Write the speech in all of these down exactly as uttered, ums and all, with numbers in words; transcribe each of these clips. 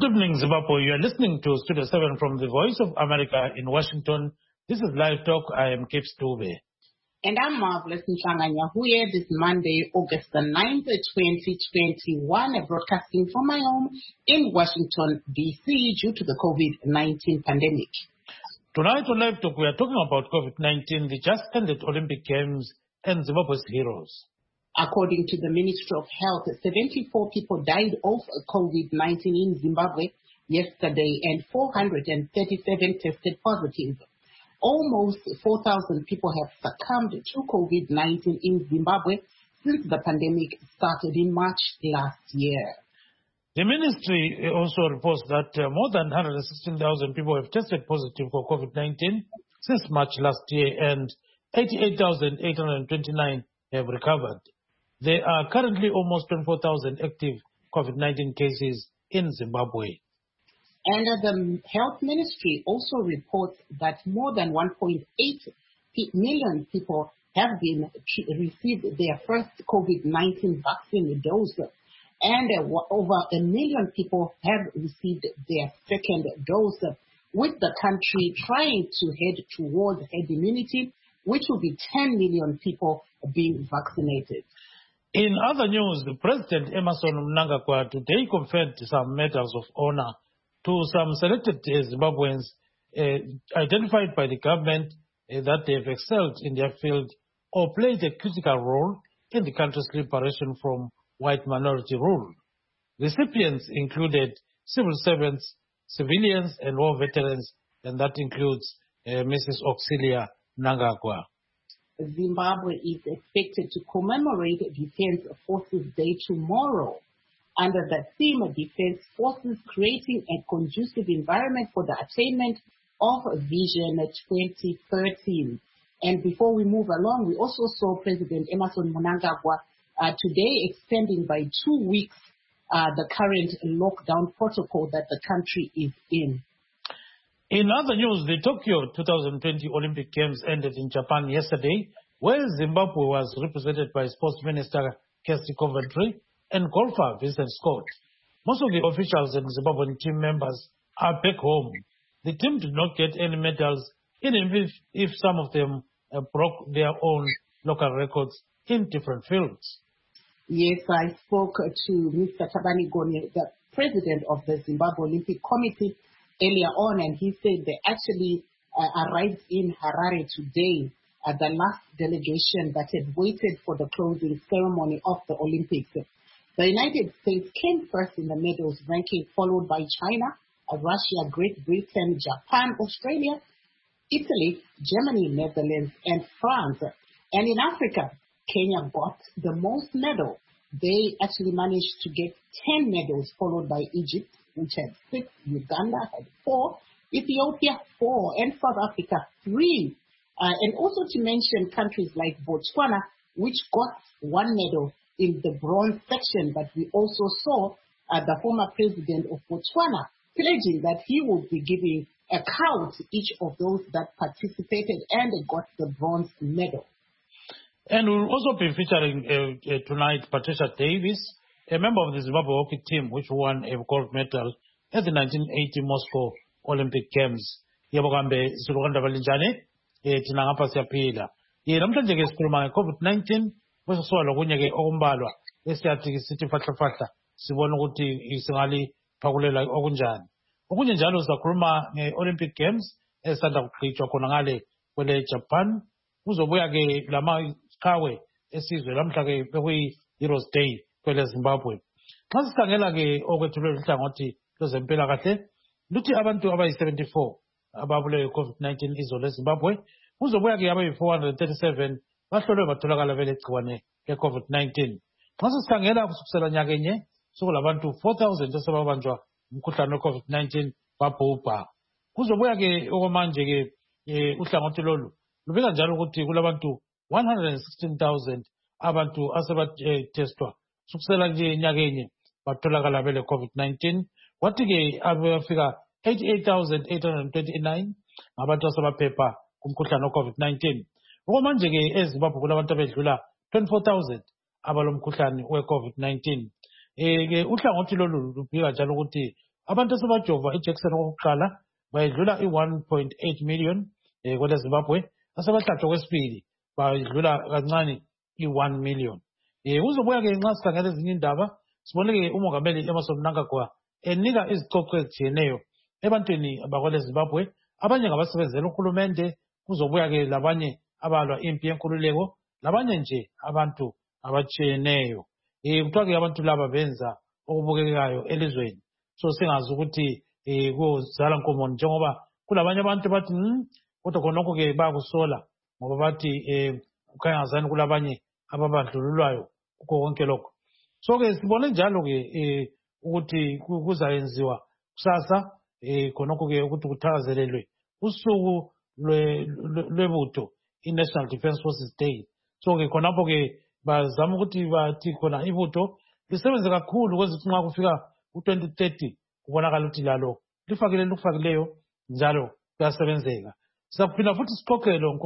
Good evening, Zimbabwe. You are listening to Studio seven from the Voice of America in Washington. This is Live Talk. I am Kip Stube. And I'm Marvelous Nhlanganya, who here this Monday, August the ninth, twenty twenty-one, broadcasting from my home in Washington, D C, due to the COVID nineteen pandemic. Tonight on Live Talk, we are talking about COVID nineteen, the just ended Olympic Games, and Zimbabwe's heroes. According to the Ministry of Health, seventy-four people died of COVID nineteen in Zimbabwe yesterday and four hundred thirty-seven tested positive. Almost four thousand people have succumbed to COVID nineteen in Zimbabwe since the pandemic started in March last year. The ministry also reports that uh, more than one hundred sixteen thousand people have tested positive for COVID nineteen since March last year, and eighty-eight thousand eight hundred twenty-nine have recovered. There are currently almost twenty-four thousand active COVID nineteen cases in Zimbabwe. And uh, the Health Ministry also reports that more than one point eight million people have been received their first COVID nineteen vaccine dose, and uh, over a million people have received their second dose, with the country trying to head towards herd immunity, which will be ten million people being vaccinated. In other news, the President Emmerson Mnangagwa today conferred some medals of honor to some selected uh, Zimbabweans uh, identified by the government uh, that they have excelled in their field or played a critical role in the country's liberation from white minority rule. Recipients included civil servants, civilians, and war veterans, and that includes uh, Missus Auxilia Mnangagwa. Zimbabwe is expected to commemorate Defense Forces Day tomorrow under the theme of Defense Forces Creating a Conducive Environment for the Attainment of Vision twenty thirteen. And before we move along, we also saw President Emmerson Mnangagwa uh, today extending by two weeks uh, the current lockdown protocol that the country is in. In other news, the Tokyo twenty twenty Olympic Games ended in Japan yesterday, where Zimbabwe was represented by Sports Minister Kirsty Coventry and golfer Vincent Scott. Most of the officials and Zimbabwean team members are back home. The team did not get any medals, even if, if some of them uh, broke their own local records in different fields. Yes, I spoke to Mister Tabani Goni, the president of the Zimbabwe Olympic Committee, earlier on, and he said they actually uh, arrived in Harare today, uh, the last delegation that had waited for the closing ceremony of the Olympics. The United States came first in the medals ranking, followed by China, uh, Russia, Great Britain, Japan, Australia, Italy, Germany, Netherlands, and France. And in Africa, Kenya got the most medals. They actually managed to get ten medals, followed by Egypt, which had six, Uganda had four, Ethiopia four, and South Africa three. Uh, and also to mention countries like Botswana, which got one medal in the bronze section, but we also saw uh, the former president of Botswana pledging that he would be giving a cow to each of those that participated and got the bronze medal. And we'll also be featuring uh, uh, tonight Patricia Davis, a member of the Zimbabwe hockey team, which won a gold medal at the nineteen eighty Moscow Olympic Games. Yebo kambe silokanda balinjani eh thina ngapha siyaphila. Ye namhlanje ke sikhuluma nge-COVID nineteen bese sola kunye ke okumbalwa esiyathi sithi fahla fahla sibona ukuthi singali phakulela okunjani. Okunye njalo sizakhuluma nge-Olympic Games esanda kuqhutshwa khona ngale kwele Japan. Kuzobuya ke lama qhawe esizwe lamhla ke bekuyi Heroes Day kwele Zimbabwe. Xa sikhangela ke okwethulwe uhlangothi lwezempilakahle luthi abantu abayi seventy-four ababulewe COVID nineteen izolo eZimbabwe, kuzobuya ke abayi four hundred thirty-seven bahlolwe batholakala belegciwane le-COVID nineteen. Xa sikhangela kusukela nyakenye sokulabantu four thousand asebabanjwa umkhuhlane we-COVID nineteen babhubha. Kuzobuya ke okwamanje ke uhlangothi lolu lubika njalo ukuthi kulabantu one hundred sixteen thousand abantu asebatestwa sukusela nje nyakenye batholakala bele COVID nineteen. Kwathi ke abafika eighty-eight thousand eight hundred twenty-nine ngabantu asebaphepha kumkhuhlane we-COVID nineteen. Okwamanje ke eZimbabwe kulabantu abedlula twenty-four thousand abalomkhuhlane we-COVID nineteen. Eh ke uhlangothi lolu lubika njalo ukuthi abantu asebajova ijekiseni okokuqala bayedlula i-one point eight million um kwele Zimbabwe, asebahlatshwa kwesibili bayedlula kancane i-one million. um kuzobuya-ke nxa sikhangela ezinye indaba sibone-ke umongameli Emmerson Mnangagwa enika izicoco ezitshiyeneyo ebantwini bakwele Zimbabwe, abanye ngabasebenzela uhulumende, kuzobuya-ke labanye abalwa impi yenkululeko, labanye nje abantu abatshiyeneyo. Um kuthiwa-ke abantu laba benza okubukekayo elizweni, so singazi ukuthi um kuzala nkomoni njengoba kulabanye abantu bathi hmm kodwa khonokho-ke bayakusola ngoba bathi um kukhanyangazani kulabanye ababandlululwayo kukho konke lokho. So-ke sibone njalo-ke um ukuthi kuzayenziwa kusasa um khonokho-ke ukuthi kuthakazelelwe usuku lwebutho i-National Defence Forces Day. So-ke khonapho-ke bazama ukuthi bathi khona ibutho lisebenze kakhulu kwezithi nxa kufika u-twenty thirty kubonakala ukuthi lalo lifakile elikufakileyo njalo kuyasebenzeka. Sizakuphinda futhi siqoqele lo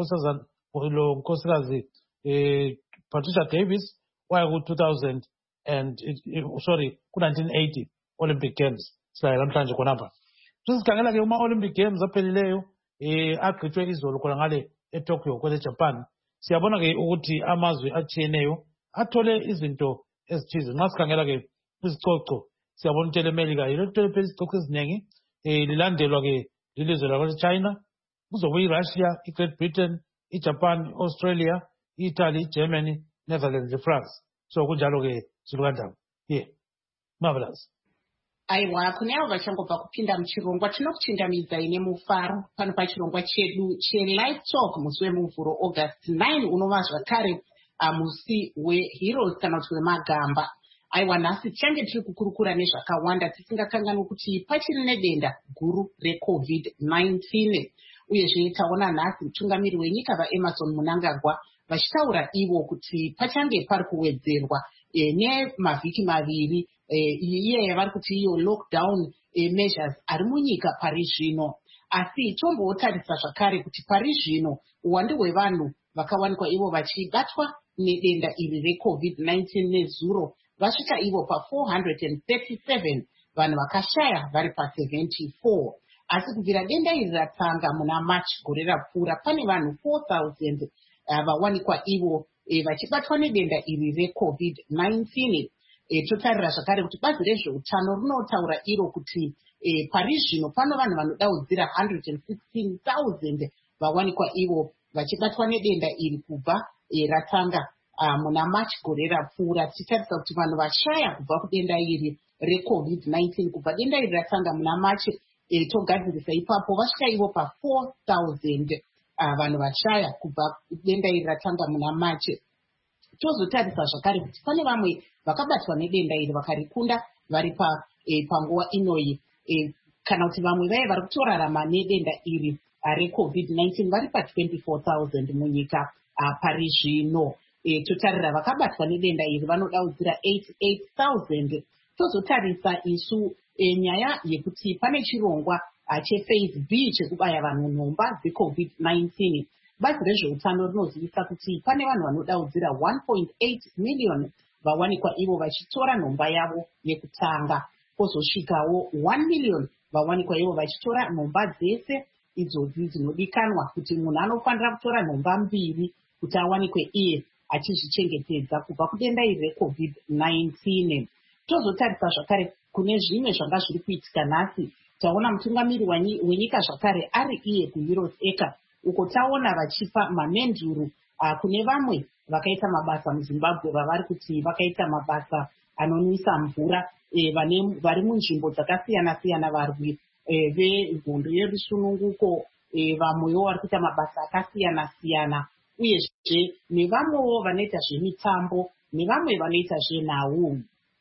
nkosikazi um Patricia Davis waya ku-two thousand and sorry ku-nineteen eighty Olympic Games silaye namhlanje khonapha. Sesikhangela-ke uma-Olympic Games aphelileyo um agqitshwe izolo khona ngale eTokyo kwele-Japan, siyabona-ke ukuthi amazwe atshiyeneyo athole izinto ezithize. Nxa sikhangela-ke izicoco siyabona ukuthi ele-Melika yilo lithole phela izicoco eziningi, um lilandelwa-ke lilizwe lakwele-China, kuzobuya i-Russia, i-Great Britain, i-Japan, i-Australia, i-Italy, i-Germany, Netherlands, i-France. So kunjalo-ke Zulukandawo. Yeah, marvelous. Aiwa, kune avo vachangobva kupinda muchirongwa tinokuchindamidza ine mufaro pano pachirongwa chedu che-Live Talk musi wemuvhuro August nine unova zvakare musi weHeroes kana kuti wemagamba. Aiwa, nhasi tichange tiri kukurukura nezvakawanda tisingakanganwi kuti pachiri nedenda guru recovid nineteen, uyezve taona nhasi mutungamiri wenyika vaEmmerson Mnangagwa vachitaura ivo kuti pachange pari kuwedzerwa e, nemavhiki maviri iye yavari kuti iyo lockdown e, measures ari munyika pari zvino. Asi tombotarisa zvakare kuti pari zvino uwandu hwevanhu vakawanikwa ivo vachibatwa nedenda iri recovid nineteen nezuro vasvika ivo pa four hundred thirty-seven, vanhu vakashaya vari pa seventy-four. Asi kubvira denda iri ratanga muna March gore rapfuura pane vanhu four thousand uh, vawanikwa ivo e, vachibatwa nedenda iri recovid nineteen. E, totarira zvakare kuti bazi rezveutano rinotaura iro kuti e, pari zvino pano vanhu vanodaudzira one hundred sixteen thousand vawanikwa ivo vachibatwa nedenda iri kubva e, ratanga uh, muna March gore rapfuura. Tichitarisa kuti vanhu vashaya kubva kudenda iri recovid nineteen kubva denda iri ratanga muna March e, togadzirisa ipapo vasvika ivo pa four thousand uh, vanhu vashaya kubva denda iri ratanga muna March. Tozotarisa zvakare kuti pane vamwe vakabatwa nedenda iri vakarikunda vari pa e, panguva inoyi e, kana kuti vamwe vaye vari kutorarama nedenda iri uh, recovid nineteen vari pa twenty-four thousand munyika uh, pari zvino. E, totarira vakabatwa nedenda iri vanodaudzira eighty-eight thousand. Tozotarisa isu e, nyaya yekuti pane chirongwa uh, chephase B chekubaya vanhu nhomba dzecovid nineteen. Bazi rezveutano rinozivisa kuti pane vanhu vanodaudzira one point eight million vawanikwa ivo vachitora nhomba yavo yekutanga, kwozosvikawo one million vawanikwa ivo vachitora nhomba dzese idzodzi dzinodikanwa kuti munhu anofanira kutora nhomba mbiri kuti awanikwe iye achizvichengetedza kubva kudenda iri recovid nineteen. Tozotarisa zvakare kune zvimwe zvanga zviri kuitika nhasi. Taona mutungamiri wenyika zvakare ari iye kuHeroes Acre, uko taona vachipa mamenduru uh, kune vamwe vakaita mabasa muZimbabwe vavari kuti vakaita mabasa anonwisa mvura e, vari munzvimbo dzakasiyana-siyana, varwi e, vehondo yerusununguko e, vamwewo vari kuita mabasa akasiyana-siyana, uyezve nevamwewo vanoita zvemitambo nevamwe vanoita zvenhau.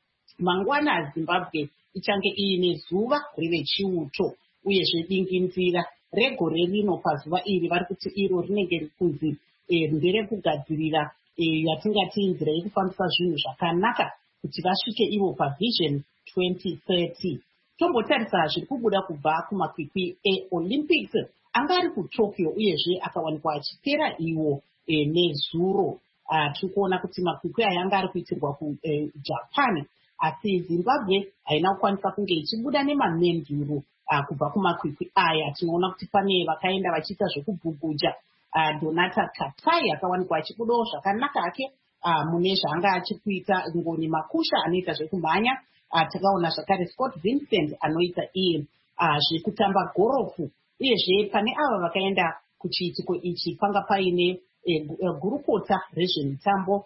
Mangwana Zimbabwe ichange iine zuva revechiuto uyezve dingindira regore rino. Pazuva iri vari kuti iro rinenge rikunzi e, nderekugadzirira e, yatingati nzira yekufambisa zvinhu zvakanaka kuti vasvike ivo pavision twenty thirty. Tombotarisa zviri kubuda kubva kumakwikwi eOlympics anga ari kuTokyo uyezve akawanikwa achipera iwo e, nezuro. Uh, tiri kuona kuti makwikwi aya anga ari kuitirwa kuJapan. asi Zimbabwe haina kukwanisa kunge ichibuda nemamenduro kubva kumakwikwi aya. Tinoona kuti pane vakaenda vachiita zvekubhuguja. Donata Katai akawanikwa achibudawo zvakanaka hake mune zvaanga achikuita. Ngoni Makusha anoita zvekumhanya. Takaona zvakare Scott Vincent anoita iye zvekutamba gorofu. Uyezve pane ava vakaenda kuchiitiko ichi panga paine gurukota rezvemitambo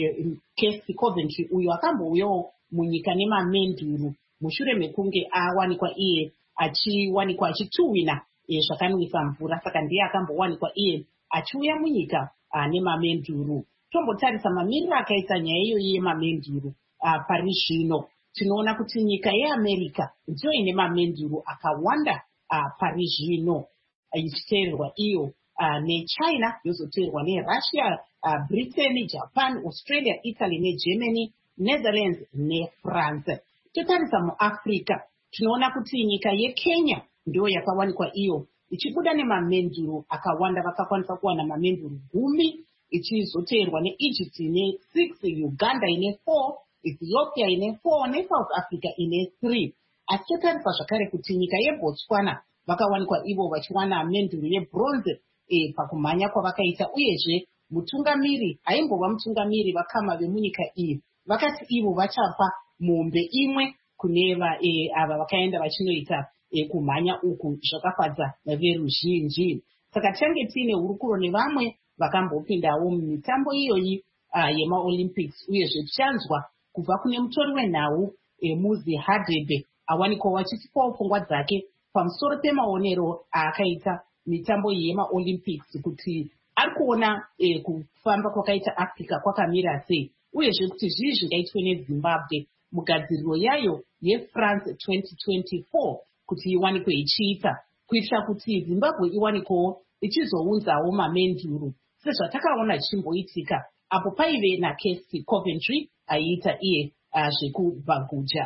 Casey Coventry, uyo akambouyawo munyika nemamenduro mushure mekunge awanikwa iye achiwanikwa achituhwina zvakanwisa mvura. Saka ndiye akambowanikwa iye achiuya munyika nemamenduro. Tombotarisa mamiriro akaita nyaya iyoyi yemamenduro pari zvino. Tinoona kuti nyika yeAmerica ndiyo ine mamenduro akawanda pari zvino, ichiteererwa iyo neChina, yozoteerwa neRussia, Britain, Japan, Australia, Italy neGermany, Netherlands neFrance. Totarisa muAfrica tinoona kuti nyika yeKenya ndiyo yakawanikwa iyo ichibuda nemamenduro akawanda, vakakwanisa kuwana mamenduro gumi, ichizoteerwa neEgypt ine six, Uganda ine four, Ethiopia ine four neSouth Africa ine three. Asi totarisa zvakare kuti nyika yeBotswana vakawanikwa ivo vachiwana menduro yebronze e, pakumhanya kwavakaita. Uyezve mutungamiri aimbova mutungamiri vakama vemunyika iyi vakati ivo vachapa mombe imwe kune e, ava vakaenda vachinoita e, kumhanya uku zvakafadza veruzhinji. Saka tange tiine hurukuro nevamwe vakambopindawo mumitambo iyoyi yemaOlympics. Uyezve tichanzwa kubva kune mutori wenhau e, Muzi Hadebe awanikwa vachitipawo pfungwa dzake pamusoro pemaonero aakaita mitambo iyi yemaOlympics, kuti ari kuona e, kufamba kwakaita Africa kwakamira sei, uyezve kuti zvii zvingaitwe neZimbabwe mugadziriro yayo yeFrance twenty twenty-four kuti iwanikwe ichiita, kuitira kuti Zimbabwe iwanikwewo ichizounzawo mamenduro sezvatakaona chimboitika apo paive naCasey Coventry aiita iye zvekubhaguja.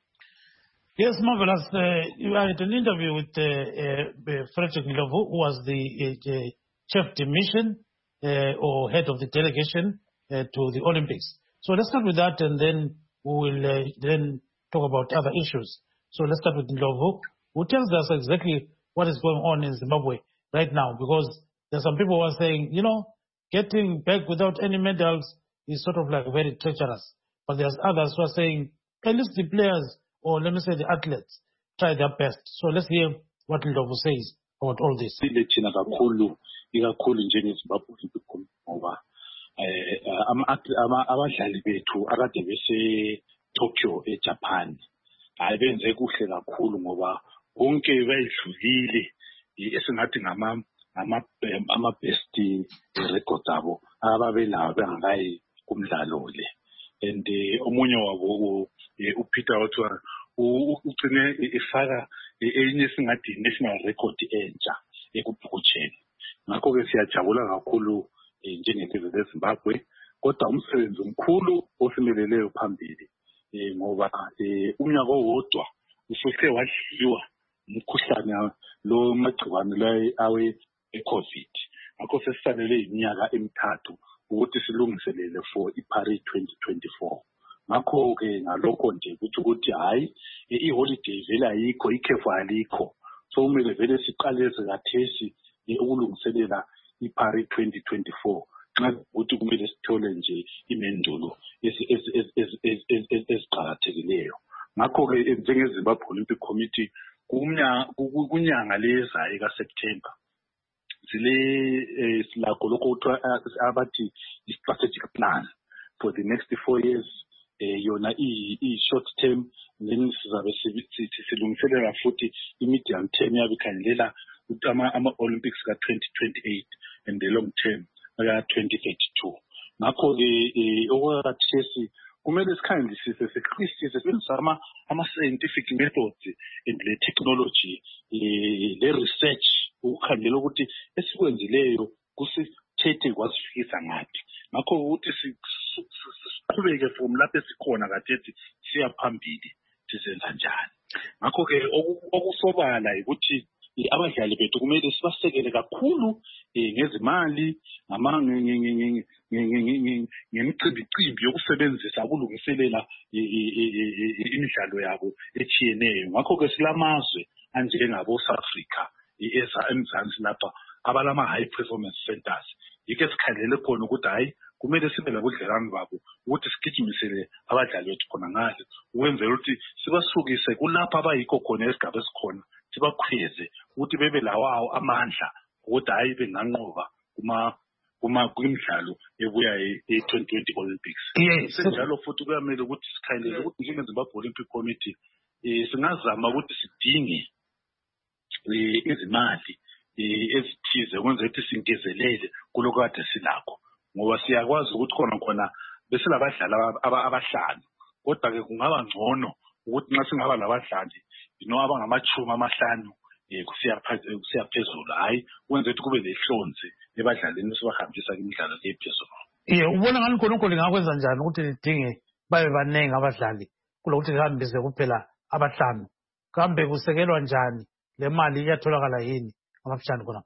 Yes, marvelous. Uh, you had an interview with uh, uh, Frederick Ndlovu, who was the uh, chief de mission uh, or head of the delegation uh, to the Olympics. So let's start with that, and then we will uh, then talk about other issues. So let's start with Ndlovu, who tells us exactly what is going on in Zimbabwe right now, because there's some people who are saying, you know, getting back without any medals is sort of like very treacherous. But there's others who are saying, at least the players, or let me say the athletes, try their best. So let's hear what Ndlovu says about all this. Abadlali bethu akade bese Tokyo eJapan ayibenze kuhle kakhulu ngoba konke bayidlulile esingathi ngama ama ama best records abo ababelawo bengakayi kumdlalo le. And omunye wabo uPeter Otwa ugcine ifaka enye singathi national record entsha ekubhukutsheni. Ngakho ke siyajabula kakhulu njengesizwe leZimbabwe, kodwa umsebenzi omkhulu osimeleleyo phambili ngoba unyaka owodwa usuke wadliwa umkhuhlane lo magciwane la awe eCovid. Ngakho sesisalele iminyaka emithathu ukuthi silungiselele for iParis twenty twenty-four. Ngakho ke ngalokho nje ukuthi ukuthi hayi iholiday vele ayikho, ikhefu alikho, so kumele vele siqaleze kathesi ukulungiselela iParis twenty twenty-four nxa ukuthi kumele sithole nje imendulo eziqhakathekileyo. Ngakho ke njengeZimbabwe Olympic Committee kunyanga lezayo kaSeptember sile silakho lokho abathi strategic plan for the next four years, yona i short term, then sizabe silungiselela futhi i-medium term yabikhangelela ama Olympics ka twenty twenty-eight and the long term ka twenty thirty-two. Ngakho ke okwakathesi kumele sikhangelisise siqisise sibenzisa ama ama scientific methods and le technology le research ukukhandela ukuthi esikwenzileyo kusithethe kwasifikisa ngathi. Ngakho ukuthi siqhubeke from lapho esikhona kathethi siya phambili sizenza njani. Ngakho ke okusobala ukuthi abadlali bethu kumele sibasekele kakhulu ngezimali ngemicimbi yokusebenzisa ukulungiselela imidlalo yabo etshiyeneyo. Ngakho-ke silamazwe anjengabo South Africa eMzansi lapha abalama high performance centers. Yike sikhalele khona ukuthi hayi kumele sibe labudlelwane babo ukuthi sigijimisele abadlali bethu khona ngale ukwenzela ukuthi sibasukise kulapha abayikho khona esigaba esikhona sibakhweze ukuthi bebe lawawo amandla ukuthi hayi benganqoba kuma kuma kwimidlalo ebuya e-twenty twenty Olympics. Yes. Senjalo futhi kuyamele ukuthi sikhalele ukuthi njengeZimbabwe Olympic Committee singazama ukuthi sidinge izimali ezithize ukwenza ukuthi singezelele kuloko kade silakho, ngoba siyakwazi ukuthi khona khona besilabadlali abahlanu kodwa ke kungaba ngcono ukuthi nxa singaba labadlali ino abangamachumi amahlanu kusiyaphezulu, hayi kwenza ukuthi kube lehlonze ebadlalini sibahambisa imidlalo lephezulu. Yeah, ubona ngani khonokho lingakwenza njani ukuthi lidinge babe banengi abadlali kulokuthi lihambise kuphela abahlanu? Kambe kusekelwa njani? Le mali iyatholakala yini abafishani khona?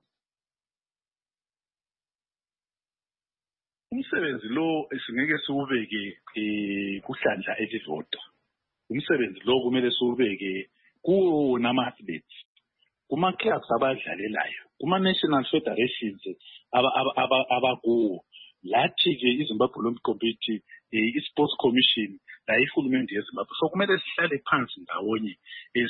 Umsebenzi lo esingeke siwubeke kuhlandla elilodwa. Umsebenzi lo kumele siwubeke kuwo nama-athletes, kuma-clubs abadlalelayo, kuma-national federations abakuwo. Lathi-ke iZimbabwe Olympic Committee, i-Sports Commission, la ihulumende yeZimbabwe. So kumele sihlale phansi ndawonye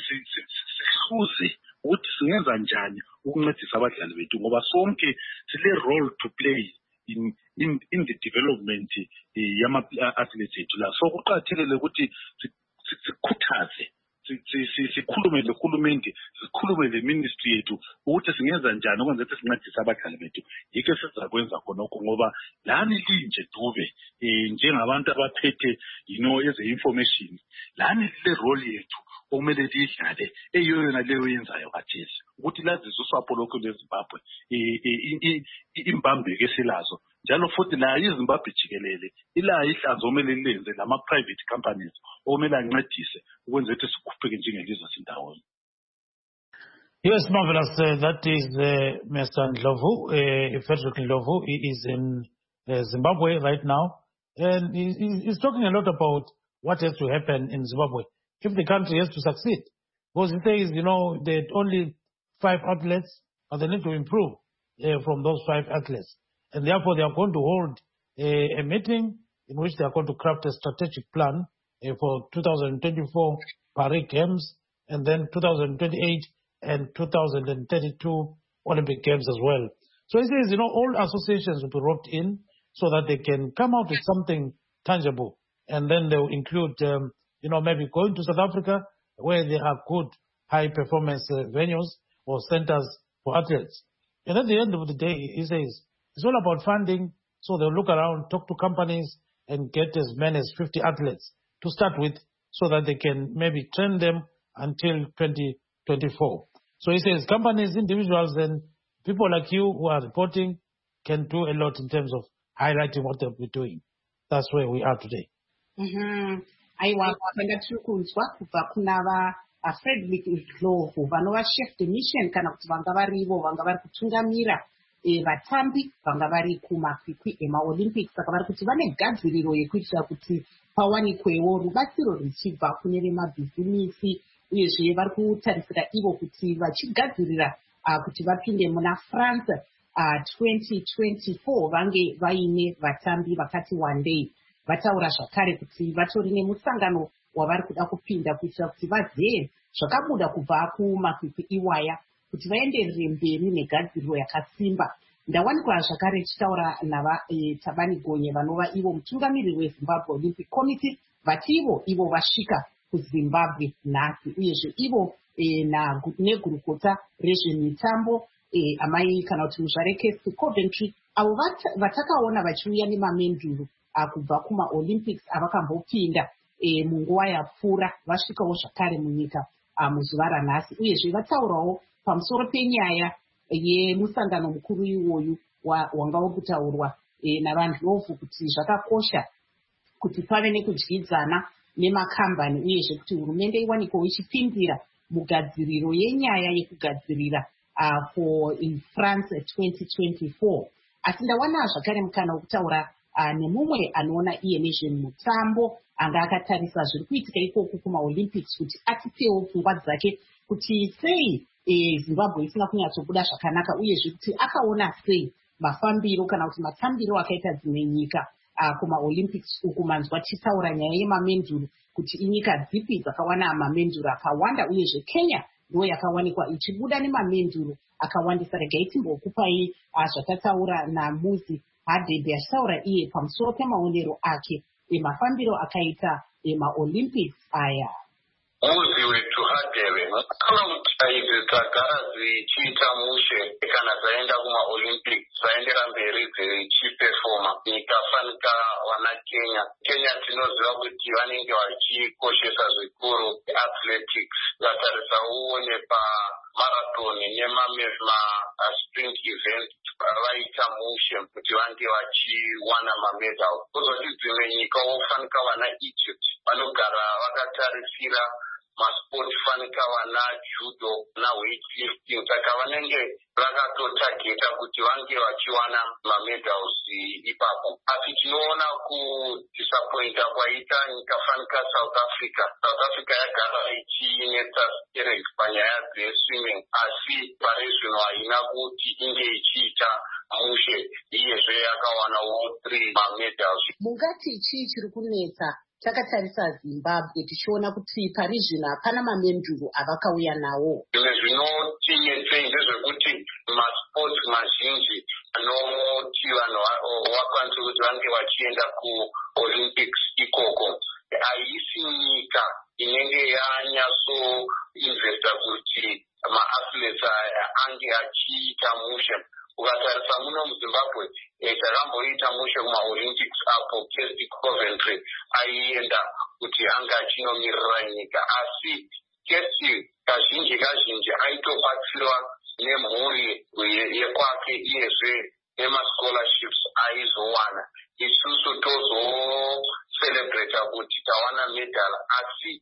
sihluze ukuthi singenza njani ukuncedisa abadlali bethu, ngoba sonke sile role to play in in in the development yama-athletes ethu la. So kuqakathekile ukuthi sikhuthaze sikhulume lehulumende, sikhulume le-ministry yethu ukuthi singenza njani ukwenza ukuthi sincedise abadlali bethu. Yike sizakwenza khonokho ngoba lani linje dube njengabantu abaphethe you know eze-information, lani le role yethu okumele liyidlale eyiyo yona leyo yenzayo khathesi ukuthi lazise usapho lokho lweZimbabwe imbambeko esilazo njalo futhi la iZimbabwe jikelele ila ihlanzo omele lenze lama-private companies omele ancedise ukwenza ukuthi sikhupheke njengelizwe sindawonye. Yes, marvelous. Uh, that is uh, Mister Ndlovu, uh, Frederick Ndlovu. He is in uh, Zimbabwe right now, and he, he's talking a lot about what has to happen in Zimbabwe if the country has to succeed. Because he says, you know, there are only five athletes, but they need to improve uh, from those five athletes. And therefore, they are going to hold uh, a meeting in which they are going to craft a strategic plan uh, for two thousand twenty-four Paris Games, and then two thousand twenty-eight and two thousand thirty-two Olympic Games as well. So he says, you know, all associations will be roped in so that they can come out with something tangible. And then they will include, um, you know, maybe going to South Africa where there are good high-performance uh, venues or centers for athletes. And at the end of the day, he says, it's all about funding. So they'll look around, talk to companies, and get as many as fifty athletes to start with so that they can maybe train them until twenty twenty-four. So he says companies, individuals, and people like you who are reporting can do a lot in terms of highlighting what they'll be doing. That's where we are today. Mm-hmm. Aiwa kwenda tukunzwa kubva kuna va Frederick Ndlovu vanova chef de mission kana kuti vanga varivo vanga vari kutungamira vatambi vanga vari kumakwikwi emaolympics. Saka vari kuti vane gadziriro yekuitira kuti pawanikwewo rubatsiro ruchibva kune vemabhizinisi, uyezve vari kutarisira ivo kuti vachigadzirira kuti vapinde muna France twenty twenty-four vange vaine vatambi vakati one day. Vataura zvakare kuti vatori nemusangano wavari kuda kupinda kuitira kuti vazive zvakabuda kubva kumakwikwi iwaya kuti vaenderere mberi negadziriro yakasimba. Ndawanikwa zvakare tichitaura navaTabani Gonye vanova ivo mutungamiriri weZimbabwe Olympic Committee vati ivo ivo vasvika kuZimbabwe nhasi, uyezve ivo negurukota rezvemitambo amai kana kuti muzvarekesi Coventry avo vatakaona vachiuya nemamenduro kubva kumaolympics avakambopinda munguva yapfuura vasvikawo zvakare munyika muzuva ranhasi, uyezve vataurawo pamusoro penyaya yemusangano mukuru iwoyu wanga wokutaurwa navaNdlovu kuti zvakakosha kuti pave nekudyidzana nemakambani, uyezve kuti hurumende iwanikwewo ichipindira mugadziriro yenyaya yekugadzirira uh, for in France twenty twenty-four. Asi ndawana zvakare mukana wekutaura uh, nemumwe anoona iye nezvemutambo anga akatarisa zviri kuitika ikoko kumaolympics kuti atipewo pfungwa dzake kuti sei e, Zimbabwe isina kunyatsobuda zvakanaka uyezve kuti akaona sei mafambiro kana kuti matambiro akaita dzimwe nyika uh, kumaolympics uku manzwa tichitaura nyaya yemamenduro kuti inyika dzipi dzakawana mamenduro akawanda uyezve Kenya ndo yakawanikwa ichibuda nemamenduro akawandisa. Regai timbokupai uh, zvatataura naMuzi Hadebe achitaura iye pamusoro pemaonero ake emafambiro akaita emaolympics aya. Muzi wetu Hadebe kana kuti idzi dzagara dzichiita mushe kana dzaenda kumaolympics dzaendera mberi dzichipefoma nyika fanika wana Kenya. Kenya tinoziva kuti vanenge vachikoshesa zvikuru athletics. Vatarisa uone pamarathon nemamema sprint event vaita mushe kuti vange vachiwana mamedal. Kuzoti dzimwe nyika wofanika wana Egypt vanogara vakatarisira masport fanika wana judo na weightlifting. Saka vanenge vakatotageta kuti vange vachiwana mamedals ipapo. Asi tinoona kudisappointa kwaita nyika fanika South Africa. South Africa yagara ichinetsa strength panyaya dzeswimming asi pari zvino haina kuti inge ichiita mushe iyezve yakawanawo three mamedals. Mungati chii chiri kunetsa takatarisa Zimbabwe tichiona kuti pari zvino hapana mamenduro avakauya nawo? Zvimwe zvinotinyetsei ndezvekuti masports mazhinji anoti vanhu vakwanisa kuti vange vachienda kuolympics ikoko haisi nyika inenge yanyatso investa kuti maathletes ange achiita mushe. Ukatarisa muno muZimbabwe takamboita mushe kumaolympics apo Kesti Coventry aienda kuti anga achinomiririra nyika, asi Kesti kazhinji kazhinji aitobatsirwa nemhuri yekwake iyezve nemascholarships aizowana. Isusu tozocelebrata kuti tawana medal asi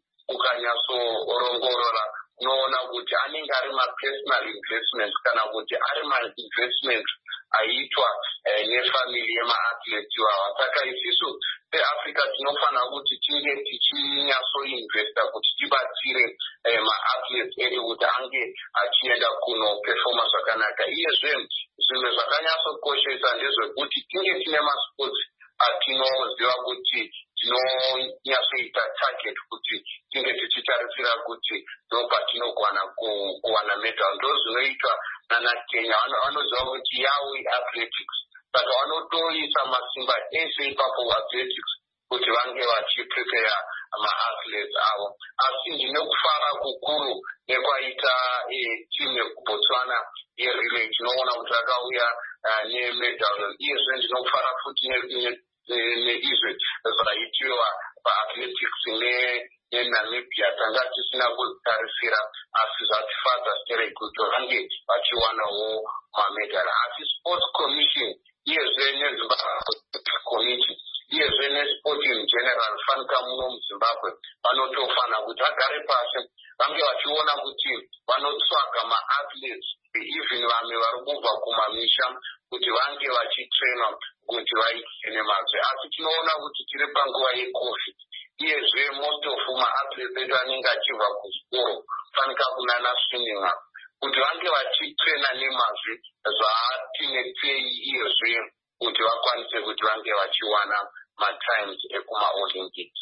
ukanyatsorongorora unoona kuti anenge ari ma-personal investments kana kuti ari ma-investments aiitwa eh, nefamily yema-athletes iwawa. Saka isisu seAfrica tinofanira kuti tinge tichinyatsoinvesta kuti tibatsire eh, ma-athletes edu kuti ange achienda kuno performa zvakanaka. Iyezve zvimwe zvakanyatsokoshesa ndezvekuti tinge tine masports atinoziva kuti tinonyatsoita target kuti tinge tichitarisira kuti ndopatinogwana kuwana medal. Ndo zvinoitwa nana Kenya vanoziva kuti yavo athletics, saka vanotoisa masimba ese ipapo athletics kuti vange vachiprepare ma-athletes avo. Asi ndinokufara kukuru nekwaita timu yekuBotswana yerelay tinoona kuti vakauya nemedal. Iyezve ndinokufara futi neizve zvaitiwa paathletics neNamibia tanga tisina kutarisira asi zvatifadza sterei kuti vange vachiwanawo mamedal. Asi sports commission iyezve neZimbabwe committee iyezve nesport in general fanika muno muZimbabwe vanotofana kuti vagare pasi vange vachiona kuti vanotsvaga ma-athletes even vamwe vari kubva kumamisha kuti vange vachitrainwa kuti vaite nemazve. Asi tinoona kuti tiri panguva yeCovid iyezve most of ma-athletes edu anenge achibva kuzvikoro fanika kunana swimming up kuti vange vachitraina nemazve zvatinetsei iyezve kuti vakwanise kuti vange vachiwana matimes ekumaolympics.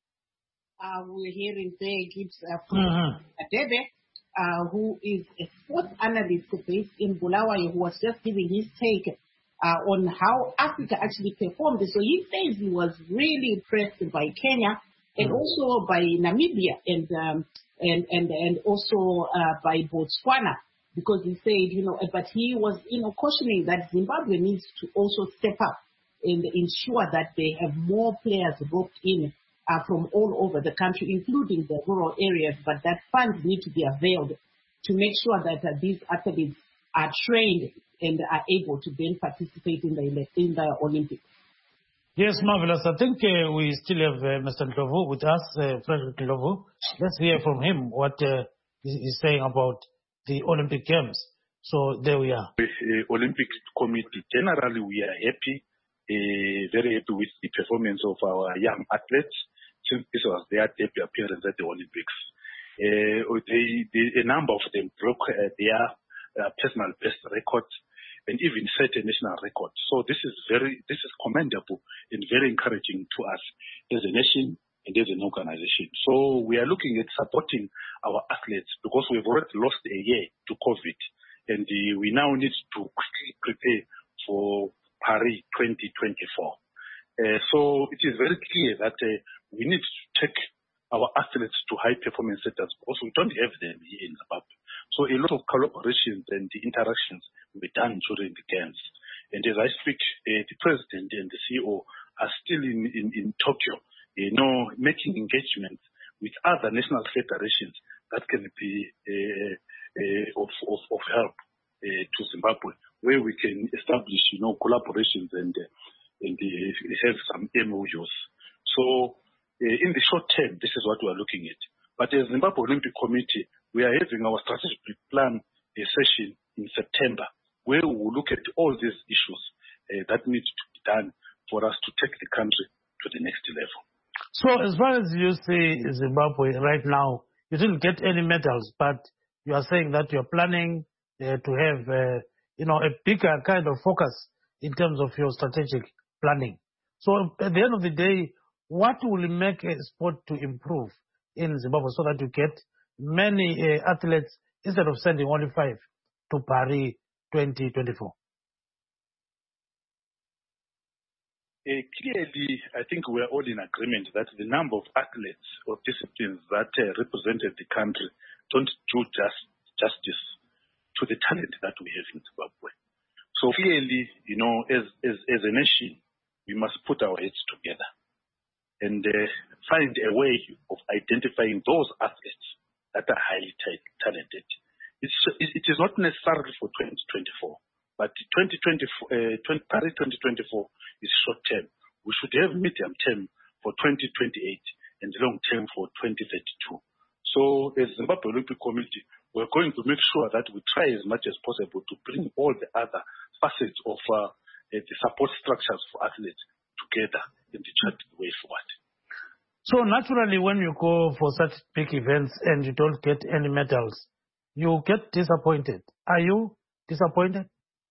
Uh, we're hearing there Gibbs uh, from mm-hmm. Hadebe, uh, who is a sports analyst based in Bulawayo, who was just giving his take uh, on how Africa actually performed. So he says he was really impressed by Kenya and mm-hmm. also by Namibia and um, and, and and also uh, by Botswana, because he said, you know, but he was, you know, cautioning that Zimbabwe needs to also step up and ensure that they have more players roped in Uh, from all over the country, including the rural areas, but that funds need to be availed to make sure that uh, these athletes are trained and are able to then participate in the in the Olympics. Yes, marvelous. I think uh, we still have uh, Mister Ndlovu with us, uh, Frederick Ndlovu. Let's hear from him what uh, is, is saying about the Olympic Games. So there we are. The uh, Olympic Committee, generally we are happy, uh, very happy with the performance of our young athletes since this was their debut appearance at the Olympics. Uh, they, they, a number of them broke uh, their uh, personal best records and even set a national record. So this is very, this is commendable and very encouraging to us as a nation and as an organization. So we are looking at supporting our athletes because we've already lost a year to COVID, and uh, we now need to quickly prepare for Paris twenty twenty-four. Uh, so it is very clear that uh, we need to take our athletes to high performance centers because we don't have them here in Zimbabwe. So a lot of collaborations and the interactions will be done during the games. And as I speak, uh, the president and the C E O are still in, in, in Tokyo, you know, making engagements with other national federations that can be uh, uh, of, of, of help uh, to Zimbabwe, where we can establish, you know, collaborations and, uh, and uh, have some M O Us. So uh, in the short term, this is what we are looking at. But as Zimbabwe Olympic Committee, we are having our strategic plan a session in September where we will look at all these issues uh, that need to be done for us to take the country to the next level. So as far as you see Zimbabwe right now, you didn't get any medals, but you are saying that you're planning uh, to have, uh, you know, a bigger kind of focus in terms of your strategic planning. So at the end of the day, what will make a sport to improve in Zimbabwe so that you get many uh, athletes instead of sending only five to Paris twenty twenty-four? Uh, clearly, I think we are all in agreement that the number of athletes or disciplines that uh, represented the country don't do just justice to the talent that we have in Zimbabwe. So clearly, you know, as, as, as a nation, we must put our heads together and uh, find a way of identifying those athletes that are highly t- talented. It's, it is not necessarily for twenty twenty-four, but twenty twenty-four, uh, twenty, Paris twenty twenty-four is short term. We should have medium term for twenty twenty-eight and long term for twenty thirty-two. So as Zimbabwe Olympic Committee, we're going to make sure that we try as much as possible to bring all the other facets of uh, uh, the support structures for athletes together in the chart way forward. So naturally, when you go for such big events and you don't get any medals, you get disappointed. Are you disappointed?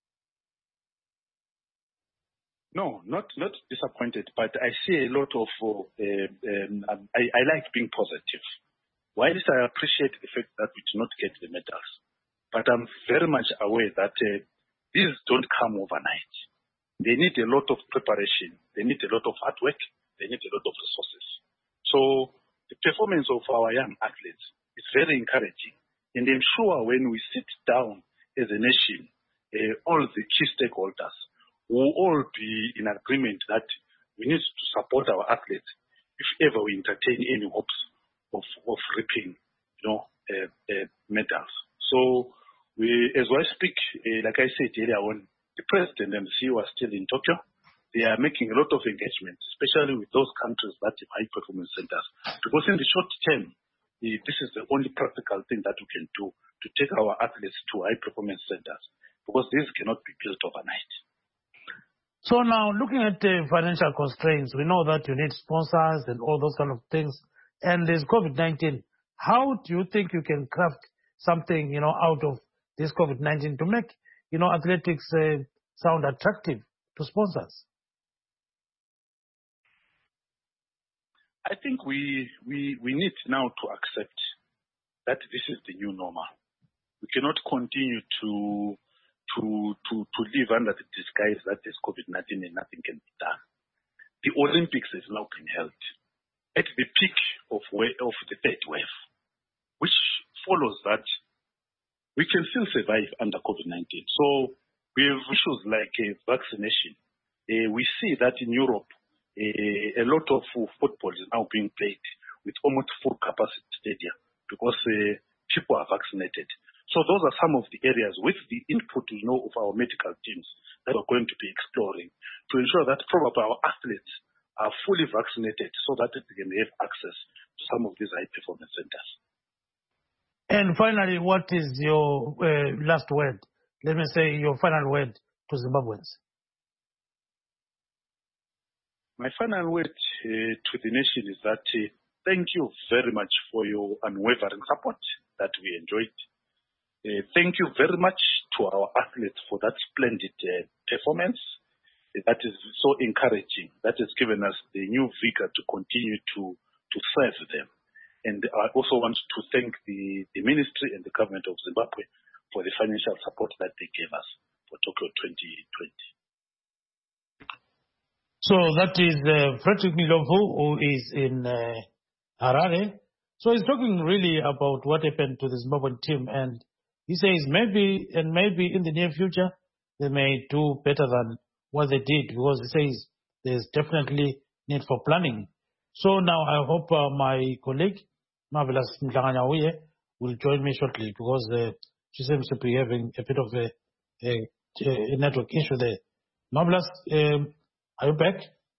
No, not not disappointed, but I see a lot of, uh, um, I, I like being positive. Whilst I appreciate the fact that we do not get the medals, but I'm very much aware that uh, these don't come overnight. They need a lot of preparation. They need a lot of hard work. They need a lot of resources. So the performance of our young athletes is very encouraging. And I'm sure when we sit down as a nation, uh, all the key stakeholders will all be in agreement that we need to support our athletes if ever we entertain any hopes of, of reaping, you know, uh, uh, medals. So we, as I speak, uh, like I said earlier on, the president and the C E O are still in Tokyo. They are making a lot of engagement, especially with those countries that have high performance centers. Because in the short term, uh, this is the only practical thing that we can do to take our athletes to high performance centers. Because this cannot be built overnight. So now, looking at the financial constraints, we know that you need sponsors and all those kind of things. And there's COVID nineteen. How do you think you can craft something, you know, out of this COVID nineteen to make, you know, athletics uh, sound attractive to sponsors? I think we, we, we need now to accept that this is the new normal. We cannot continue to to to to live under the disguise that there's COVID nineteen and nothing can be done. The Olympics is now being held at the peak of wave, of the third wave, which follows that we can still survive under COVID nineteen. So we have issues like uh, vaccination. Uh, we see that in Europe, uh, a lot of uh, football is now being played with almost full capacity stadium because uh, people are vaccinated. So those are some of the areas with the input, you know, of our medical teams that we're going to be exploring to ensure that probably our athletes are fully vaccinated so that they can have access to some of these high performance centers. And finally, what is your uh, last word? Let me say your final word to Zimbabweans. My final word uh, to the nation is that uh, thank you very much for your unwavering support that we enjoyed. Uh, thank you very much to our athletes for that splendid uh, performance. Uh, that is so encouraging. That has given us the new vigor to continue to, to serve them. And I also want to thank the, the ministry and the government of Zimbabwe for the financial support that they gave us for Tokyo twenty twenty. So that is uh, Frederick Ndlovu, who is in uh, Harare. So he's talking really about what happened to the Zimbabwean team, and he says maybe and maybe in the near future they may do better than what they did, because he says there's definitely need for planning. So now I hope uh, my colleague Marvelous Mhlanganyauye will join me shortly, because uh, she seems to be having a bit of a, a, a network issue there. Marvelous, um, are you back?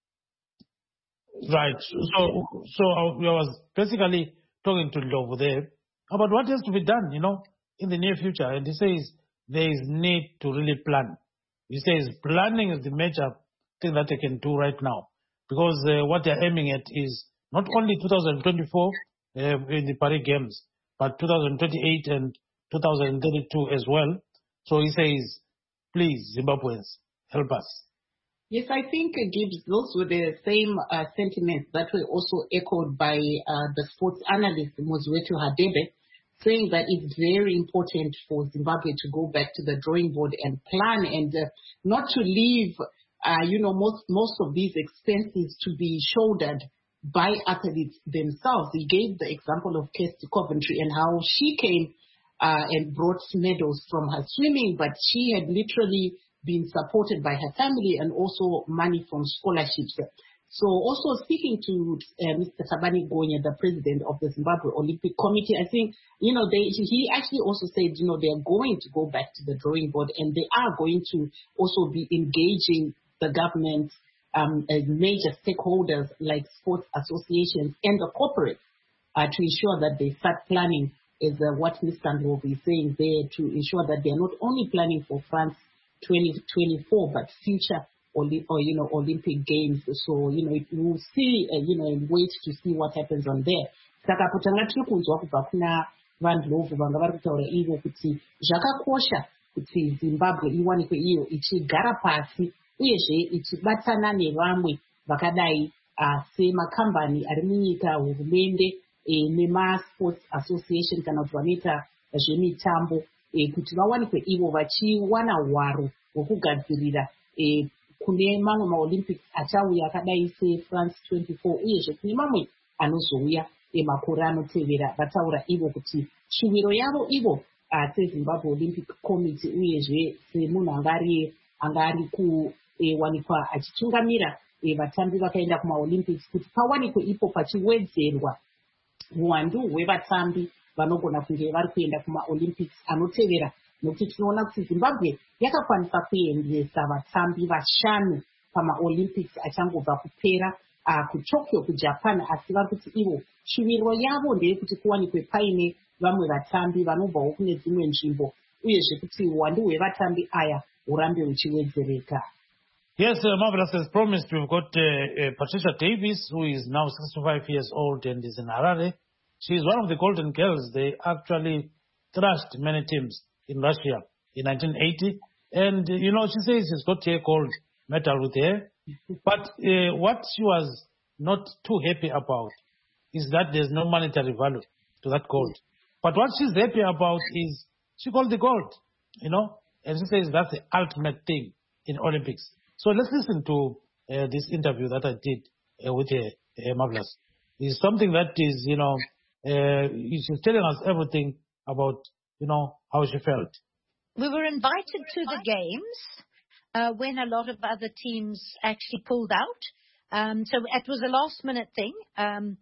Right. So, so I was basically talking to Ndlovu there about what has to be done, you know, in the near future. And he says there is need to really plan. He says planning is the major thing that they can do right now, because uh, what they're aiming at is not only two thousand twenty-four uh, in the Paris Games, but two thousand twenty-eight and two thousand thirty-two as well. So he says, please, Zimbabweans, help us. Yes, I think uh, Gibbs, those were the same uh, sentiments that were also echoed by uh, the sports analyst Muzwetu Hadebe, saying that it's very important for Zimbabwe to go back to the drawing board and plan, and uh, not to leave, uh, you know, most most of these expenses to be shouldered by athletes themselves. He gave the example of Kirsty Coventry and how she came uh, and brought medals from her swimming, but she had literally been supported by her family and also money from scholarships. So also speaking to uh, Mister Thabani Gonya, the president of the Zimbabwe Olympic Committee, I think, you know, they, he actually also said, you know, they're going to go back to the drawing board, and they are going to also be engaging the government, um, as major stakeholders like sports associations and the corporates uh, to ensure that they start planning, as uh, what Mister Ndlovu is saying there, to ensure that they're not only planning for France twenty twenty-four, but future or, or you know, Olympic Games. So, you know, we'll see, uh, you know, and wait to see what happens on there. Saka kutanga tiri kunzwa kubva kuna vaNdlovu vanga vari kutaura ivo kuti zvakakosha kuti Zimbabwe iwanikwe iyo ichigara pasi uyezve ichibatana nevamwe vakadai uh, semakambani ari munyika, hurumende eh, nemasports association kana kuti vanoita zvemitambo, E, kuti vawanikwe ivo vachiwana hwaro hwekugadzirira e, kune mamwe maolympics achauya akadai seFrance twenty-four, uyezve kune mamwe anozouya emakore anotevera. Vataura ivo kuti shuviro yavo ivo uh, seZimbabwe Olympic Committee uyezve semunhu angari angari kuwanikwa e, achitungamira e, vatambi vakaenda kumaolympics, kuti pawanikwe ipo pachiwedzerwa uwandu hwevatambi vanogona kunge vari kuenda kumaolympics anotevera, nokuti tinoona kuti Zimbabwe yakakwanisa kuendesa vatambi vashanu pamaolympics achangobva kupera uh, kuTokyo kuJapan, asi vari kuti ivo shuviro yavo ndeyekuti kuwanikwe paine vamwe vatambi vanobvawo kune dzimwe nzvimbo, uyezve kuti uwandu hwevatambi aya hurambe huchiwedzereka. Yes, uh, Marvelous, as promised, we've got uh, uh, Patricia Davies, who is now sixty-five years old and is in Harare. She's one of the golden girls. They actually thrashed many teams in Russia in nineteen eighty. And, uh, you know, she says she's got a gold medal with her. But uh, what she was not too happy about is that there's no monetary value to that gold. But what she's happy about is she got the gold, you know, and she says that's the ultimate thing in Olympics. So let's listen to uh, this interview that I did uh, with her, uh, Marvelous. It's something that is, you know, uh, she's telling us everything about, you know, how she felt. We were invited to the games uh, when a lot of other teams actually pulled out. Um, so it was a last-minute thing. Um,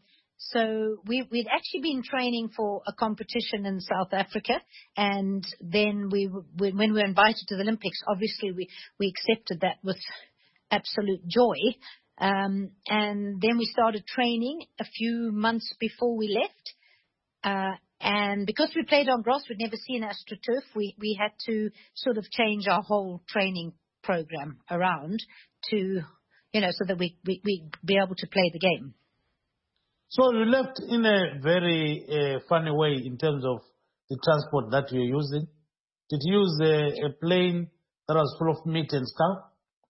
so we, we'd actually been training for a competition in South Africa, and then we, we when we were invited to the Olympics, obviously we, we accepted that with absolute joy. Um, and then we started training a few months before we left. Uh, and because we played on grass, we'd never seen AstroTurf. We we had to sort of change our whole training program around to, you know, so that we we we be able to play the game. So you left in a very uh, funny way in terms of the transport that you're using. Did you use a, a plane that was full of meat and stuff?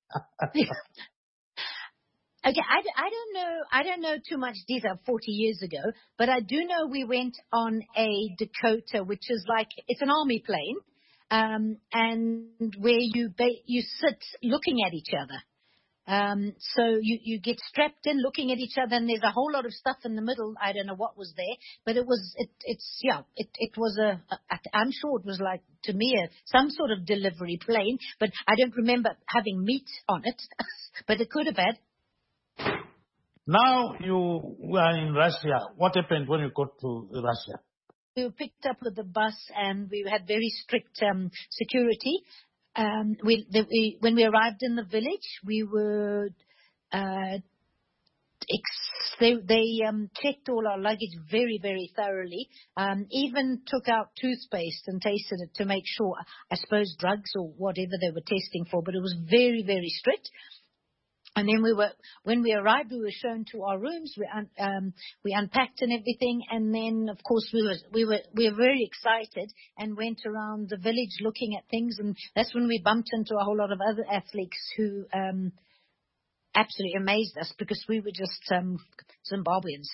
Okay, I, I don't know. I don't know too much detail. Forty years ago, but I do know we went on a Dakota, which is like it's an army plane, um, and where you ba- you sit looking at each other. Um, so you, you get strapped in looking at each other, and there's a whole lot of stuff in the middle. I don't know what was there, but it was it, it's yeah it it was a, a I'm sure it was like to me a, some sort of delivery plane, but I don't remember having meat on it, but it could have had. Now you were in Russia. What happened when you got to Russia? We were picked up with the bus, and we had very strict um, security. Um, we, the, we, when we arrived in the village, we were uh, ex- they, they um, checked all our luggage very, very thoroughly. Um, even took out toothpaste and tasted it to make sure. I suppose drugs or whatever they were testing for, but it was very, very strict. And then we were, when we arrived, we were shown to our rooms. We un, um, we unpacked and everything, and then of course we were we were we were very excited and went around the village looking at things. And that's when we bumped into a whole lot of other athletes who um, absolutely amazed us because we were just um, Zimbabweans.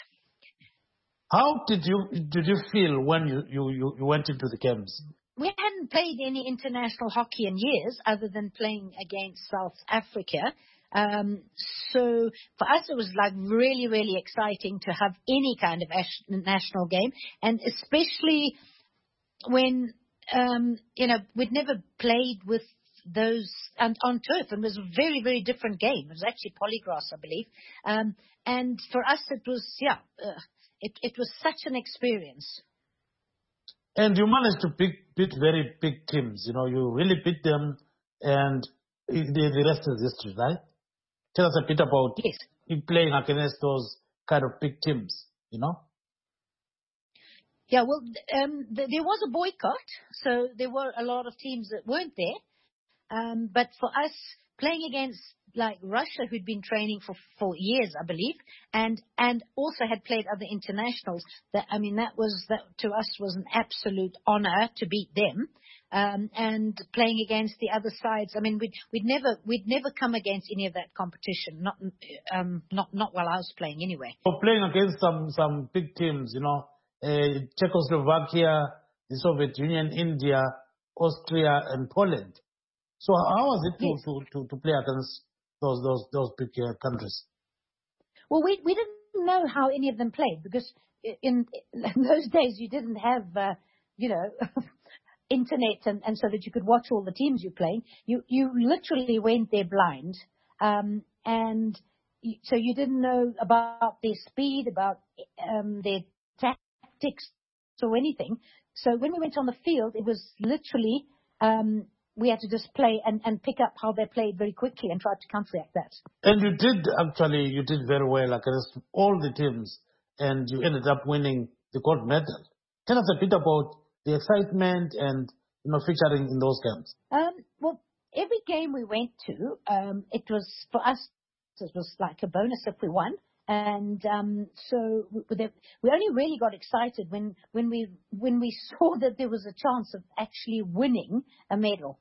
How did you did you feel when you, you, you went into the games? We hadn't played any international hockey in years, other than playing against South Africa. Um, so for us, it was like really, really exciting to have any kind of ash- national game, and especially when, um, you know, we'd never played with those and on turf, and it was a very, very different game. It was actually polygrass, I believe. Um, and for us, it was, yeah, uh, it, it was such an experience. And you managed to beat, beat very big teams. You know, you really beat them, and the, the rest is history, right? Tell us a bit about yes. you playing against those kind of big teams, you know? Yeah, well, um, th- there was a boycott, so there were a lot of teams that weren't there. Um, but for us, playing against like Russia, who'd been training for, for years, I believe, and and also had played other internationals, that I mean, that was that to us was an absolute honor to beat them. Um, and playing against the other sides, I mean, we'd we'd never we'd never come against any of that competition. Not um not not while I was playing anyway. So playing against some some big teams, you know, uh, Czechoslovakia, the Soviet Union, India, Austria, and Poland. So how was it to yes. to, to, to play against those those those big uh, countries? Well, we we didn't know how any of them played because in, in those days you didn't have uh, you know. internet and, and so that you could watch all the teams you're playing. You you literally went there blind, um, and you, so you didn't know about their speed, about um, their tactics or anything. So when we went on the field, it was literally um, we had to just play and, and pick up how they played very quickly and try to counteract that. And you did actually, you did very well against all the teams, and you ended up winning the gold medal. Tell us a bit about the excitement and, you know, featuring in those games. Um, well, every game we went to, um, it was, for us, it was like a bonus if we won. And um, so we, we only really got excited when, when we when we saw that there was a chance of actually winning a medal.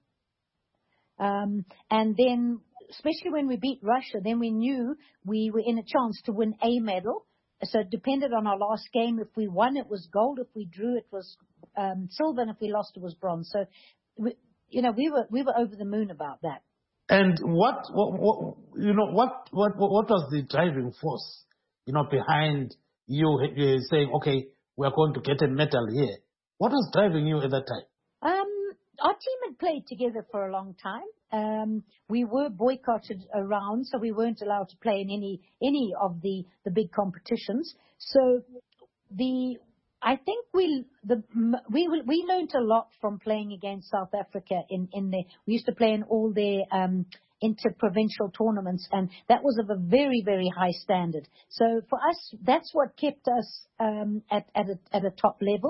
Um, and then, especially when we beat Russia, then we knew we were in a chance to win a medal. So it depended on our last game. If we won, it was gold. If we drew, it was um, silver. And if we lost, it was bronze. So, we, you know, we were we were over the moon about that. And what, what, what you know, what, what, what was the driving force, you know, behind you uh, saying, okay, we are going to get a medal here? What was driving you at that time? Um, our team had played together for a long time. Um, we were boycotted around, so we weren't allowed to play in any any of the, the big competitions. So the I think we the we we learned a lot from playing against South Africa in in the we used to play in all their um, interprovincial tournaments, and that was of a very very high standard. So for us, that's what kept us um, at at a, at a top level.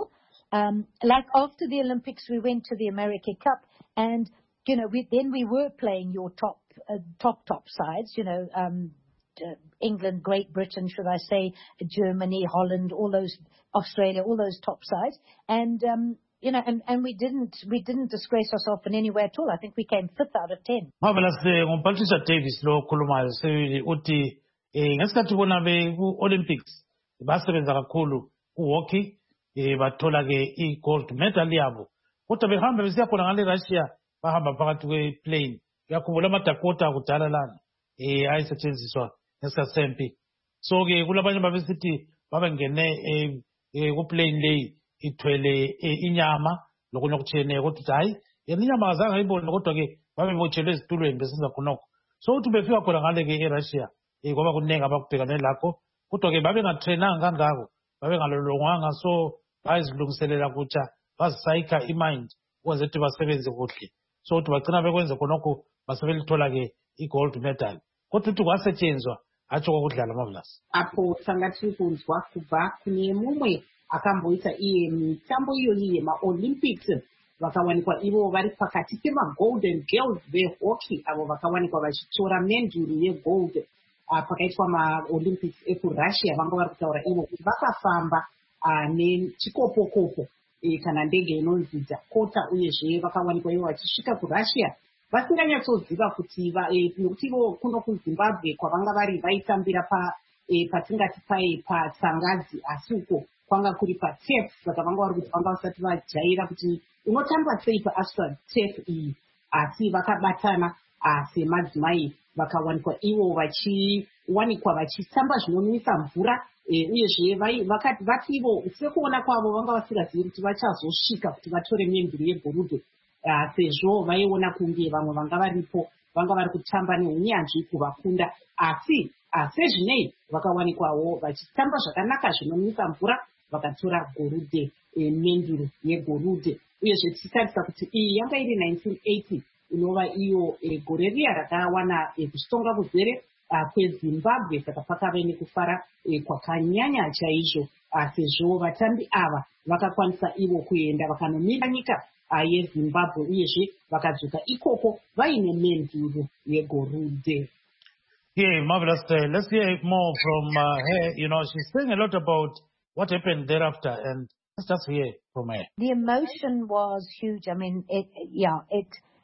Um, like after the Olympics, we went to the America Cup, and you know, we, then we were playing your top, uh, top, top sides. You know, um, uh, England, Great Britain, should I say, Germany, Holland, all those, Australia, all those top sides, and um, you know, and, and we didn't we didn't disgrace ourselves in any way at all. I think we came fifth out of ten. Marvelous. Ngumphathiswa Davis lo khulumayo sibili uthi ngesikhathi bona be ku Olympics basebenza kakhulu ku hockey bathola ke I gold medal yabo kodwa behamba besiya khona ngale Russia bahamba phakathi kwe plane yakhumbula amadakota akudala lana eh ayisetshenziswa ngesikhathi sempi so ke kulabanye babesithi babengene ku plane leyi ithwele inyama lokunye okutshiyeneyo kodwa hayi inyama azange ayibone kodwa ke babebotshelwe ezitulweni besenza khonokho so uthi befika khona ngale ke eRussia ngoba kunengi abakubhekane lakho kodwa ke babengatrainanga kangako babengalolongwanga so bayizilungiselela kutsha bazisayikha imind ukwenza ukuthi basebenze kuhle so uthi bagcina bekwenze khonokho basebelithola ke I-gold medal kodwa uthi kwasetshenzwa hatsho kokudlala Marvelous apho sangathi kunzwa kubva kune mumwe akamboita iye mitambo iyoyi yema-olympics vakawanikwa ivo vari pakati pema-golden girls vehockey avo vakawanikwa vachitora menduru yegold uh, pakaitwa ma-olympics ekurussia vanga vari kutaura ivo kuti vakafamba uh, nechikopokopo e, kana ndege inonzi dakota uyezve vakawanikwa ivo vachisvika kurussia vasinganyatsoziva kuti nekuti ivo kuno kuzimbabwe kwavanga vari vaitambira pa e, patingati pai patsangadzi asi uko kwanga kuri patef saka vanga vari kuti vanga vasati vajaira kuti unotamba sei paastra tef iyi asi vakabatana semadzimai vakawanikwa ivo vachiwanikwa vachitamba zvinonwisa mvura uyezve vati ivo sekuona kwavo vanga vasingazivi kuti vachazosvika kuti vatore menduru yegorudhe sezvo vaiona kunge vamwe vanga varipo vanga vari kutamba neunyanzvi kuvakunda asi sezvinei vakawanikwawo vachitamba zvakanaka zvinonwisa mvura vakatora gorudhe menduru yegorudhe uyezve tichitarisa kuti iyi yanga iri nineteen eighty inova iyo gore riya rakawana kuchitonga kuzere kwezimbabwe saka pakave nekufara kwakanyanya chaizvo sezvo vatambi ava vakakwanisa ivo kuenda vakanomira nyika yezimbabwe uyezve vakadzoka ikoko vaine menduru yegorudhe. Yeah, Marvelous. Uh, let's hear more from uh, her. You know, she's saying a lot about what happened thereafter, and let's just hear from her. The emotion was huge. I mean, it, yeah, it,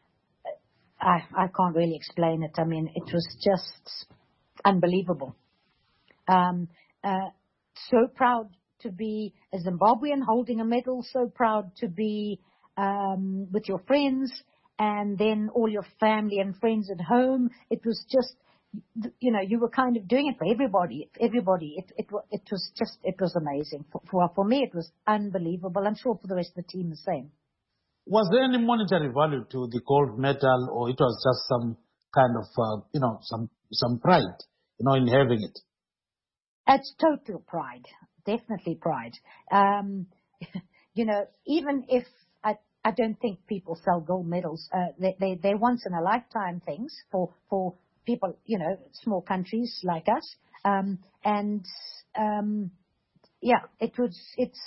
I, I can't really explain it. I mean, it was just unbelievable. Um, uh, so proud to be a Zimbabwean holding a medal, so proud to be um, with your friends, and then all your family and friends at home. It was just, you know, you were kind of doing it for everybody. Everybody. It it it was just it was amazing. For for, for me, it was unbelievable. I'm sure for the rest of the team the same. Was there any monetary value to the gold medal, or it was just some kind of uh, you know some some pride, you know, in having it? It's total pride, definitely pride. Um, you know, even if I I don't think people sell gold medals, uh, they they they're once in a lifetime things for for. people, you know, small countries like us. Um, and, um, yeah, it was, it's,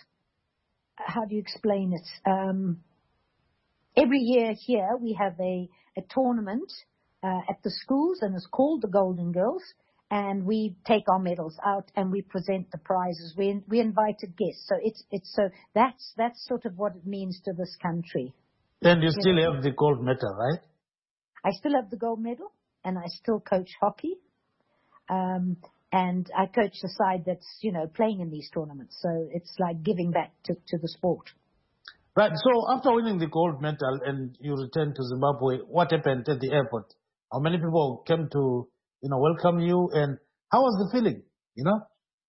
how do you explain it? Um, every year here we have a, a tournament uh, at the schools, and it's called the Golden Girls, and we take our medals out and we present the prizes. We we invited guests. So it's, it's, so that's, that's sort of what it means to this country. And you still you know? have the gold medal, right? I still have the gold medal. And I still coach hockey, um, and I coach the side that's, you know, playing in these tournaments. So it's like giving back to, to the sport. Right. So after winning the gold medal and you returned to Zimbabwe, what happened at the airport? How many people came to, you know, welcome you, and how was the feeling? You know.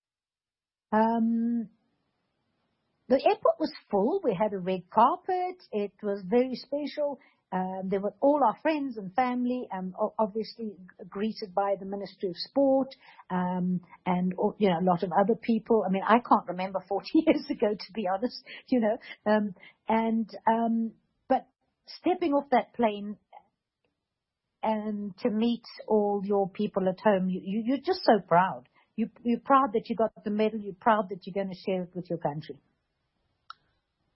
Um, the airport was full. We had a red carpet. It was very special. Um, there were all our friends and family, um, obviously greeted by the Ministry of Sport, um, and, you know, a lot of other people. I mean, I can't remember forty years ago, to be honest, you know, um, and, um, but stepping off that plane and to meet all your people at home, you, you, you're just so proud. You, you're proud that you got the medal. You're proud that you're going to share it with your country.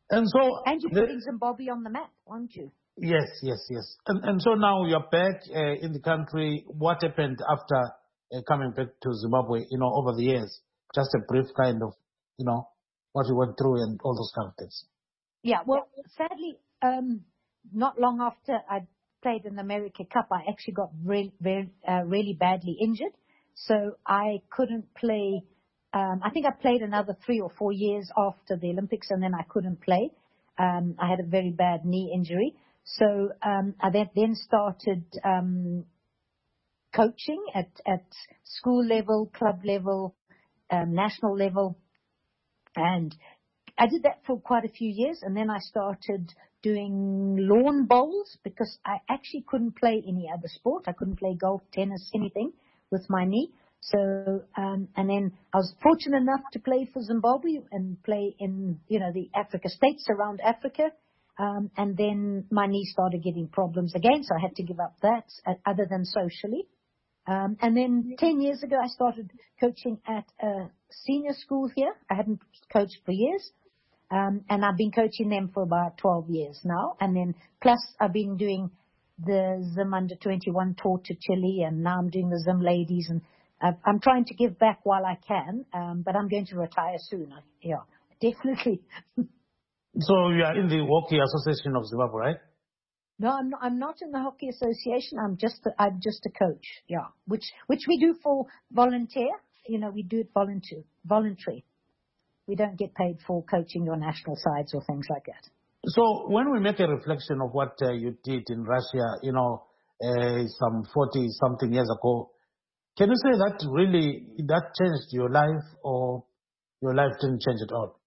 And so, and you're the, putting Zimbabwe on the map, aren't you? Yes, yes, yes. And, and so now you're back uh, in the country. What happened after uh, coming back to Zimbabwe, you know, over the years? Just a brief kind of, you know, what you went through and all those kind of things. Yeah, well, sadly, um, not long after I played in the America Cup, I actually got really, very, uh, really badly injured. So I couldn't play. Um, I think I played another three or four years after the Olympics, and then I couldn't play. Um, I had a very bad knee injury. So um, I then started um, coaching at, at school level, club level, um, national level. And I did that for quite a few years. And then I started doing lawn bowls because I actually couldn't play any other sport. I couldn't play golf, tennis, anything with my knee. So, um, and then I was fortunate enough to play for Zimbabwe and play in, you know, the Africa states around Africa. Um, and then my knee started getting problems again, so I had to give up that, uh, other than socially. Um, and then ten years ago, I started coaching at a senior school here. I hadn't coached for years. Um, and I've been coaching them for about twelve years now. And then plus I've been doing the Zim under twenty-one tour to Chile, and now I'm doing the Zim ladies, and I've, I'm trying to give back while I can, um, but I'm going to retire soon. I, yeah, definitely. So you are in the Hockey Association of Zimbabwe, right? No, I'm not, I'm not in the Hockey Association. I'm just a, I'm just a coach. Yeah, which which we do for volunteer. You know, we do it volunteer, voluntary. We don't get paid for coaching your national sides or things like that. So when we make a reflection of what uh, you did in Russia, you know, uh, some forty something years ago, can you say that really that changed your life, or your life didn't change at all?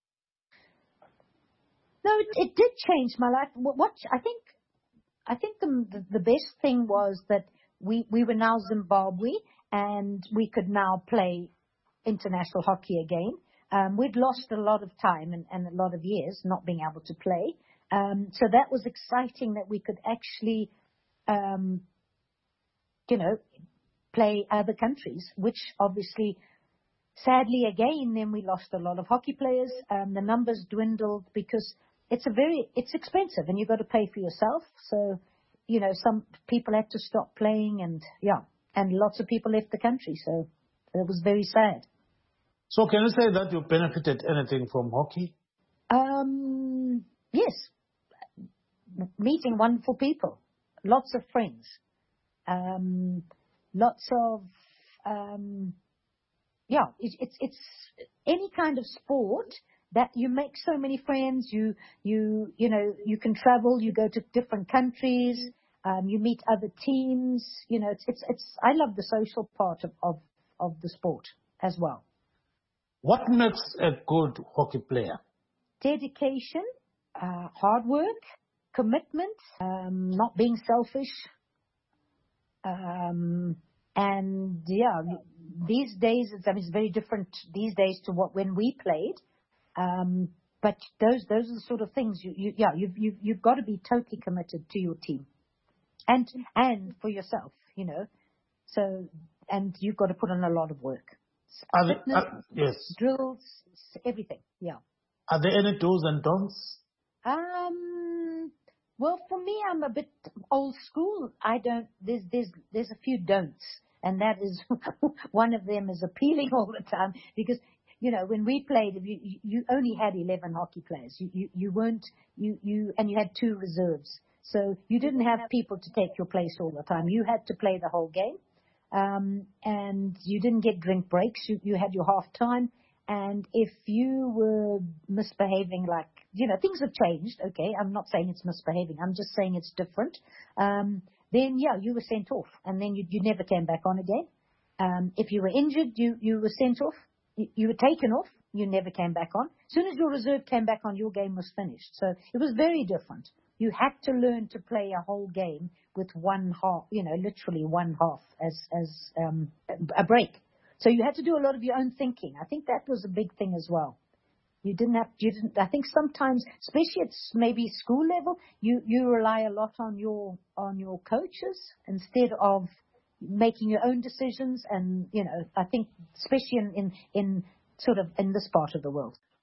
No, it, it did change my life. What, what I think, I think the, the the best thing was that we we were now Zimbabwe, and we could now play international hockey again. Um, we'd lost a lot of time and, and a lot of years not being able to play. Um, so that was exciting that we could actually, um, you know, play other countries, which obviously, sadly, again, then we lost a lot of hockey players. Um, the numbers dwindled because it's a very, it's expensive and you've got to pay for yourself. So, you know, some people had to stop playing, and yeah, and lots of people left the country. So it was very sad. So can you say that you benefited anything from hockey? Um, yes. Meeting wonderful people, lots of friends, um, lots of, um, yeah, it, it's, it's any kind of sport that you make so many friends. You, you, you know, you can travel, you go to different countries, um, you meet other teams, you know, it's, it's, it's, I love the social part of, of, of the sport as well. What makes a good hockey player? Dedication, uh, hard work, commitment, um, not being selfish, um, and yeah, these days it's, I mean, it's very different these days to what when we played. Um, but those those are the sort of things you, you yeah you've you've you've got to be totally committed to your team, and and for yourself, you know. So and you've got to put in a lot of work. Are Fitness, there, uh, yes. Drills, everything. Yeah. Are there any do's and don'ts? Um. Well, for me, I'm a bit old school. I don't. There's there's there's a few don'ts, and that is one of them is appealing all the time because you know when we played, you you only had eleven hockey players. You you you weren't you you and you had two reserves, so you didn't have people to take your place all the time. You had to play the whole game. Um, and you didn't get drink breaks. You, you had your half time. And if you were misbehaving, like, you know, things have changed. Okay. I'm not saying it's misbehaving. I'm just saying it's different. Um, then yeah, you were sent off, and then you, you never came back on again. Um, if you were injured, you, you were sent off. You, you were taken off. You never came back on. As soon as your reserve came back on, your game was finished. So it was very different. You had to learn to play a whole game with one half, you know, literally one half as as um, a break. So you had to do a lot of your own thinking. I think that was a big thing as well. You didn't have, you didn't. I think sometimes, especially at maybe school level, you you rely a lot on your on your coaches instead of making your own decisions. And you know, I think especially in in, in sort of in this part of the world.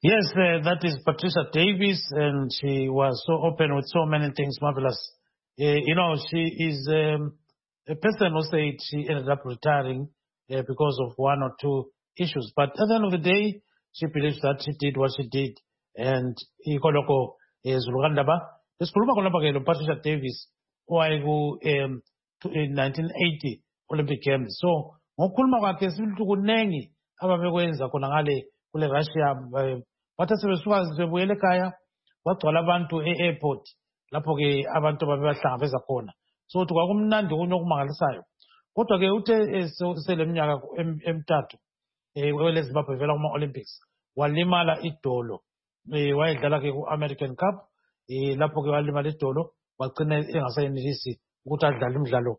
Yes, uh, that is Patricia Davies, and she was so open with so many things, marvelous. Uh, you know, she is um, a person who said she ended up retiring uh, because of one or two issues. But at the end of the day, she believes that she did what she did. And ikoloko Zulugandaba. Esikhuluma khona ke lo Patricia Davies owayeku um in nineteen eighty Olympic Games. So ngokukhuluma kwakhe sibithi kunengi ababekwenza khona ngale kule Russia. Bathi sebesuka sebuyele ekhaya bagcwala abantu e-airport lapho ke abantu babebahlangabeza khona. So kuthi kwakumnandi kunye okumangalisayo. Kodwa ke uthe seleminyaka emithathu eh wele Zimbabwe vela kuma Olympics walimala idolo. Eh wayedlala ke ku American Cup eh lapho ke walimala idolo wagcina engasayenelisi ukuthi adlale umdlalo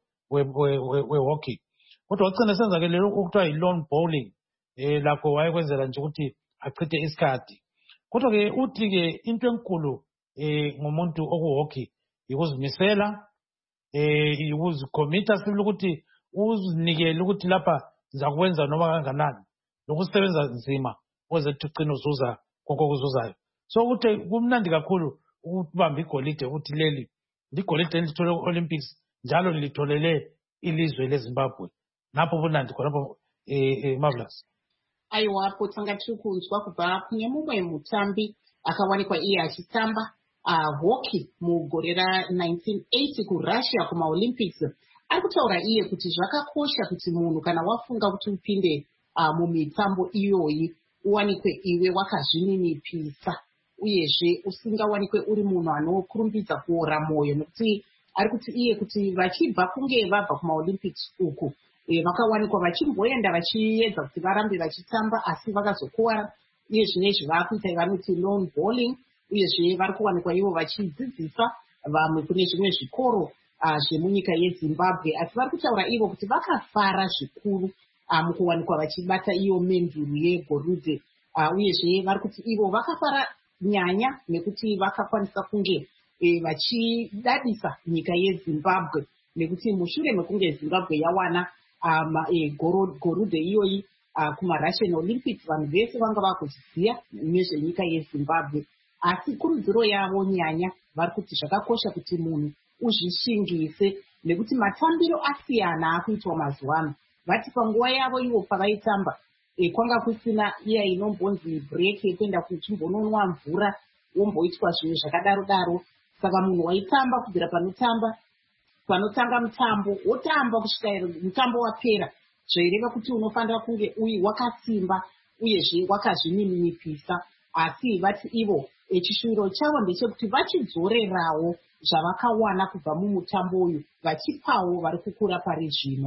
we hockey. Kodwa wagcina senza ke lelo okuthiwa yi-lawn bowling eh lapho wayekwenzela nje ukuthi achithe isikhathi. Kodwa ke uthi ke into enkulu eh ngomuntu oku hockey yikuzimisela eh ukuzicommita sibili ukuthi uzinikele ukuthi lapha ngizakwenza noma kanganani lokusebenza nzima ozethi uqina uzuza konke okuzuzayo. So uthe kumnandi kakhulu ukubamba igolide ukuthi leli ligolide elithole ku-Olympics njalo lilitholele ilizwe leZimbabwe. Napho bunandi khonapho eh marvelous. Aiwa potanga tirikunzwa kubva kune mumwe mutambi akawanikwa iye achitamba uh, hockey mugore ra-nineteen eighty kuRussia kumaolympics. Ari kutaura iye kuti zvakakosha kuti munhu kana wafunga kuti upinde uh, mumitambo iyoyi uwanikwe iwe wakazvininipisa uyezve usingawanikwe uri munhu anokurumbidza kuora mwoyo, nekuti ari kuti iye kuti vachibva kunge vabva kumaolympics uku vakawanikwa vachimboenda vachiedza kuti varambe vachitamba asi vakazokuwara. Uye zvinezvi vakuita vanoti lawn bowling, uyezve vari kuwanikwa ivo vachidzidzisa vamwe kune zvimwe zvikoro zvemunyika yeZimbabwe. Asi vari kutaura ivo kuti vakafara zvikuru mukuwanikwa vachibata iyo menduru yegorudhe. Uyezve vari kuti ivo vakafara nyanya nekuti vakakwanisa kunge vachidadisa nyika yeZimbabwe, nekuti mushure mekunge Zimbabwe yawana gorudhe iyoyi kumaRussian Olympics vanhu vese vanga vakuziziva nezvenyika yeZimbabwe. Asi kurudziro yavo nyanya vari kuti zvakakosha kuti munhu uzvishingise, nekuti matambiro asiyana akuitwa mazuva ano. Vati panguva yavo ivo pavaitamba kwanga kusina iya inombonzi break yekuenda kuchimbononwa mvura womboitwa zvinhu zvakadaro daro. Saka munhu waitamba kubvira panotamba panotanga mutambo wotamba kusvika mutambo wapera, zvaireva kuti unofanira kunge uyi wakasimba uyezve wakazvininipisa. Asi vati ivo chishuviro chavo ndechekuti vachidzorerawo zvavakawana kubva mumutambo uyu vachipawo vari kukura pari zvino.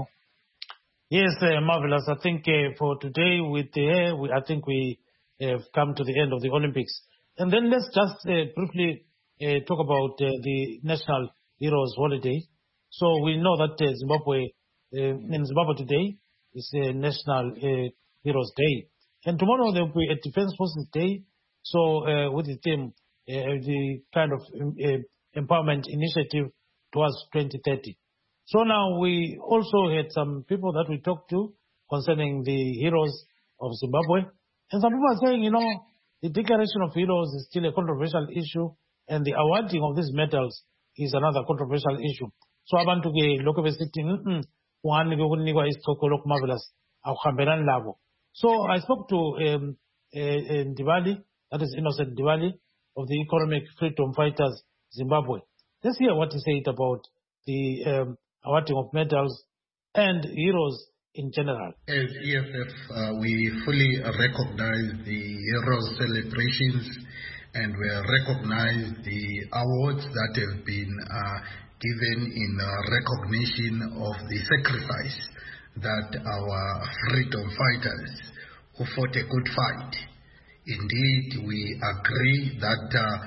Yes, uh, marvelous. I think uh, for today with the hair, we, I think we have come to the end of the Olympics. And then let's just uh, briefly uh, talk about uh, the National Heroes Holiday. So we know that uh, Zimbabwe, uh, in Zimbabwe today, is a National uh, Heroes Day. And tomorrow there will be a Defense Forces Day. So uh, with the theme, uh, the kind of uh, empowerment initiative towards twenty thirty. So now we also had some people that we talked to concerning the heroes of Zimbabwe. And some people are saying, you know, the declaration of heroes is still a controversial issue, and the awarding of these medals is another controversial issue. So abantu ke lokho besithi mhm wani ukunikwa isichoko lokhu marvelous akuhambelani labo. So I spoke to um, uh, Ndibali, that is Innocent Ndibali of the Economic Freedom Fighters Zimbabwe. Let's hear what he said about the um, awarding of medals and heroes in general. As E F F, uh, we fully recognize the heroes celebrations, and we recognize the awards that have been uh, given in uh, recognition of the sacrifice that our freedom fighters who fought a good fight. Indeed, we agree that uh,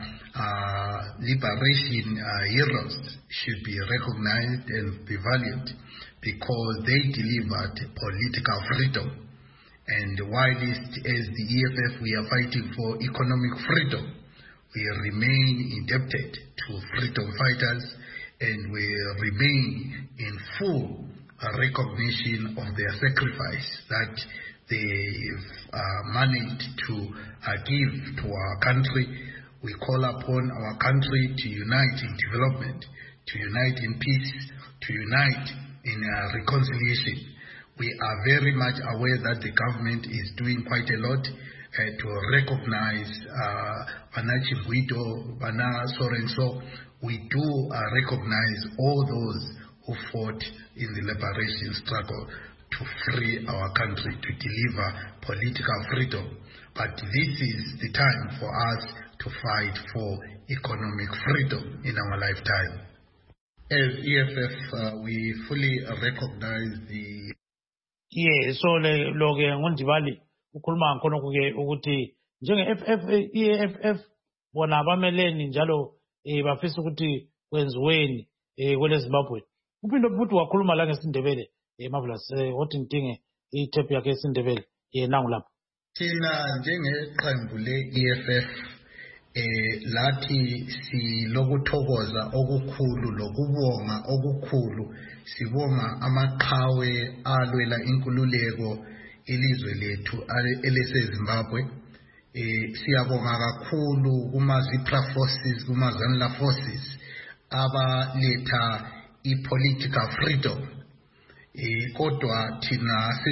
uh, liberation uh, heroes should be recognized and be valued because they delivered political freedom. And whilst as the E F F we are fighting for economic freedom, we remain indebted to freedom fighters, and we remain in full recognition of their sacrifice that they've uh, managed to uh, give to our country. We call upon our country to unite in development, to unite in peace, to unite in uh, reconciliation. We are very much aware that the government is doing quite a lot uh, to recognize Bana Chibwito, Bana Sorenso. We do uh, recognize all those who fought in the liberation struggle to free our country, to deliver political freedom. But this is the time for us to fight for economic freedom in our lifetime. As E F F, uh, we fully recognize the... Yeah, so lo ke ngondibali ukhuluma ngakho ke ukuthi njenge F F E F F bona abameleni njalo eh bafisa ukuthi kwenziweni eh kwele Zimbabwe. Uphinde futhi wakhuluma la ngesindebele eh Marvelous eh wathi ngidinge itape yakhe esindebele eh nangu lapha. Thina njengeqembu le E F F eh lathi silokuthokoza okukhulu lokubonga okukhulu sibonga amaqhawe alwela inkululeko ilizwe lethu elese Zimbabwe. eh siyabonga kakhulu kuma Zipra forces kuma Zanla forces abaletha i-political freedom. eh kodwa thina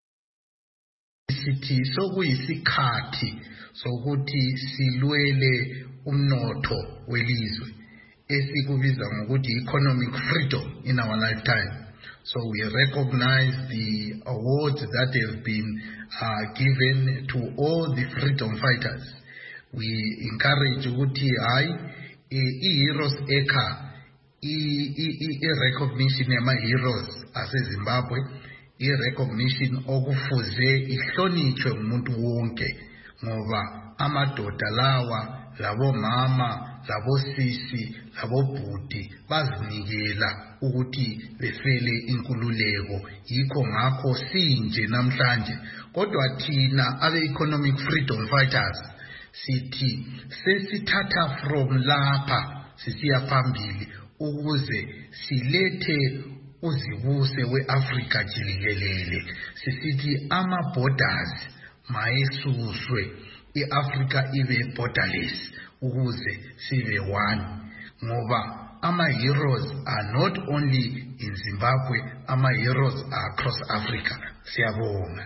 sithi sokuyisikhathi sokuthi silwele umnotho welizwe esikubiza ngokuthi economic freedom in our lifetime. So we recognize the awards that have been uh, given to all the freedom fighters. We encourage ukuthi hayi i-heroes eka i-recognition yama-heroes ase-Zimbabwe, i-recognition okufuze ihlonitshwe ngumuntu wonke ngoba amadoda lawa labo mama labo sisi labo bhuti bazinikela ukuthi befele inkululeko. Yikho ngakho sinje namhlanje kodwa thina abe-economic freedom fighters sithi sesithatha from lapha sisiya phambili ukuze silethe uzibuse we-Afrika jilikelele. Sisithi ama-borders mayesuswe, i-Africa ibe borderless ukuze sibe one. Ngoba ama-heroes are not only in Zimbabwe, ama-heroes are across Africa. Siyabonga.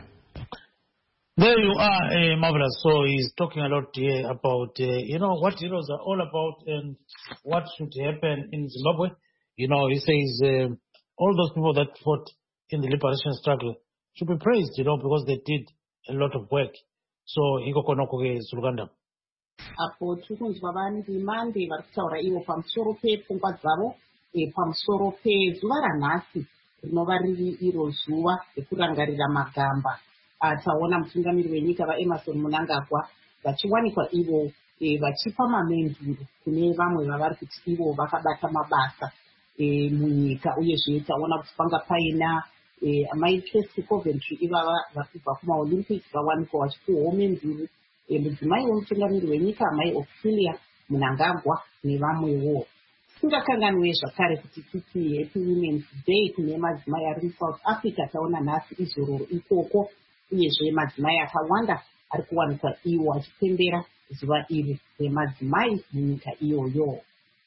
There you are, uh, Marvelous. So he's talking a lot here about, uh, you know, what heroes are all about and what should happen in Zimbabwe. You know, he says uh, all those people that fought in the liberation struggle should be praised, you know, because they did a lot of work. So iko konoko ke Suluganda. Apo tukunzi babani dimande varikutaura ivo pamusoro pepfungwa dzavo pamusoro pezuva ranhasi rinova riri iro zuva rekurangarira magamba. Taona mutungamiri wenyika vaEmmerson Mnangagwa vachiwanikwa ivo vachipa mamenduro kune vamwe vavari kuti ivo vakabata mabasa munyika. Uyezve taona kuti panga paina amai Tracy Coventry ivava vari kubva kumaolympics vawanikwa vachipiwawo menduro. Mudzimai wemutungamiri wenyika amai Ophelia Mnangagwa nevamwewo. Tisingakanganwe zvakare kuti titi Happy Women's Day kune madzimai ari muSouth Africa. Taona nhasi izororo ikoko uyezve madzimai akawanda ari kuwanikwa iwo achipembera zuva iri remadzimai munyika iyoyo.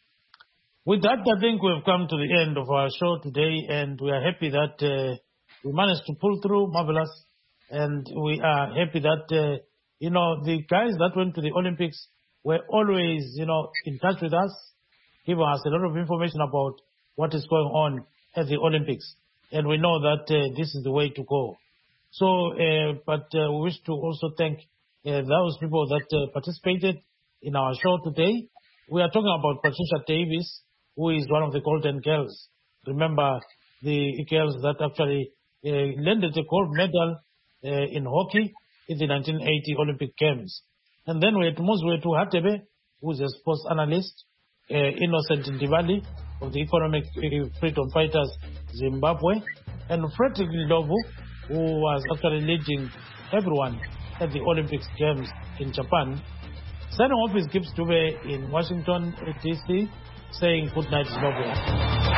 With that, I think we've come to the end of our show today, and we are happy that uh, we managed to pull through. Marvelous. And we are happy that, uh, you know, the guys that went to the Olympics were always, you know, in touch with us, giving us a lot of information about what is going on at the Olympics. And we know that uh, this is the way to go. So, uh, but uh, we wish to also thank uh, those people that uh, participated in our show today. We are talking about Patricia Davis, who is one of the Golden Girls. Remember, the girls that actually uh, landed the gold medal uh, in hockey in the nineteen eighty Olympic Games. And then we had Muzwetu Hatebe, who is a sports analyst, uh, Innocent Ndibali of the Economic Freedom Fighters Zimbabwe, and Frederick Ndlovu, who was actually leading everyone at the Olympics Games in Japan. Signing off is Gibbs Dube in Washington, D C, saying good night, Zimbabwe.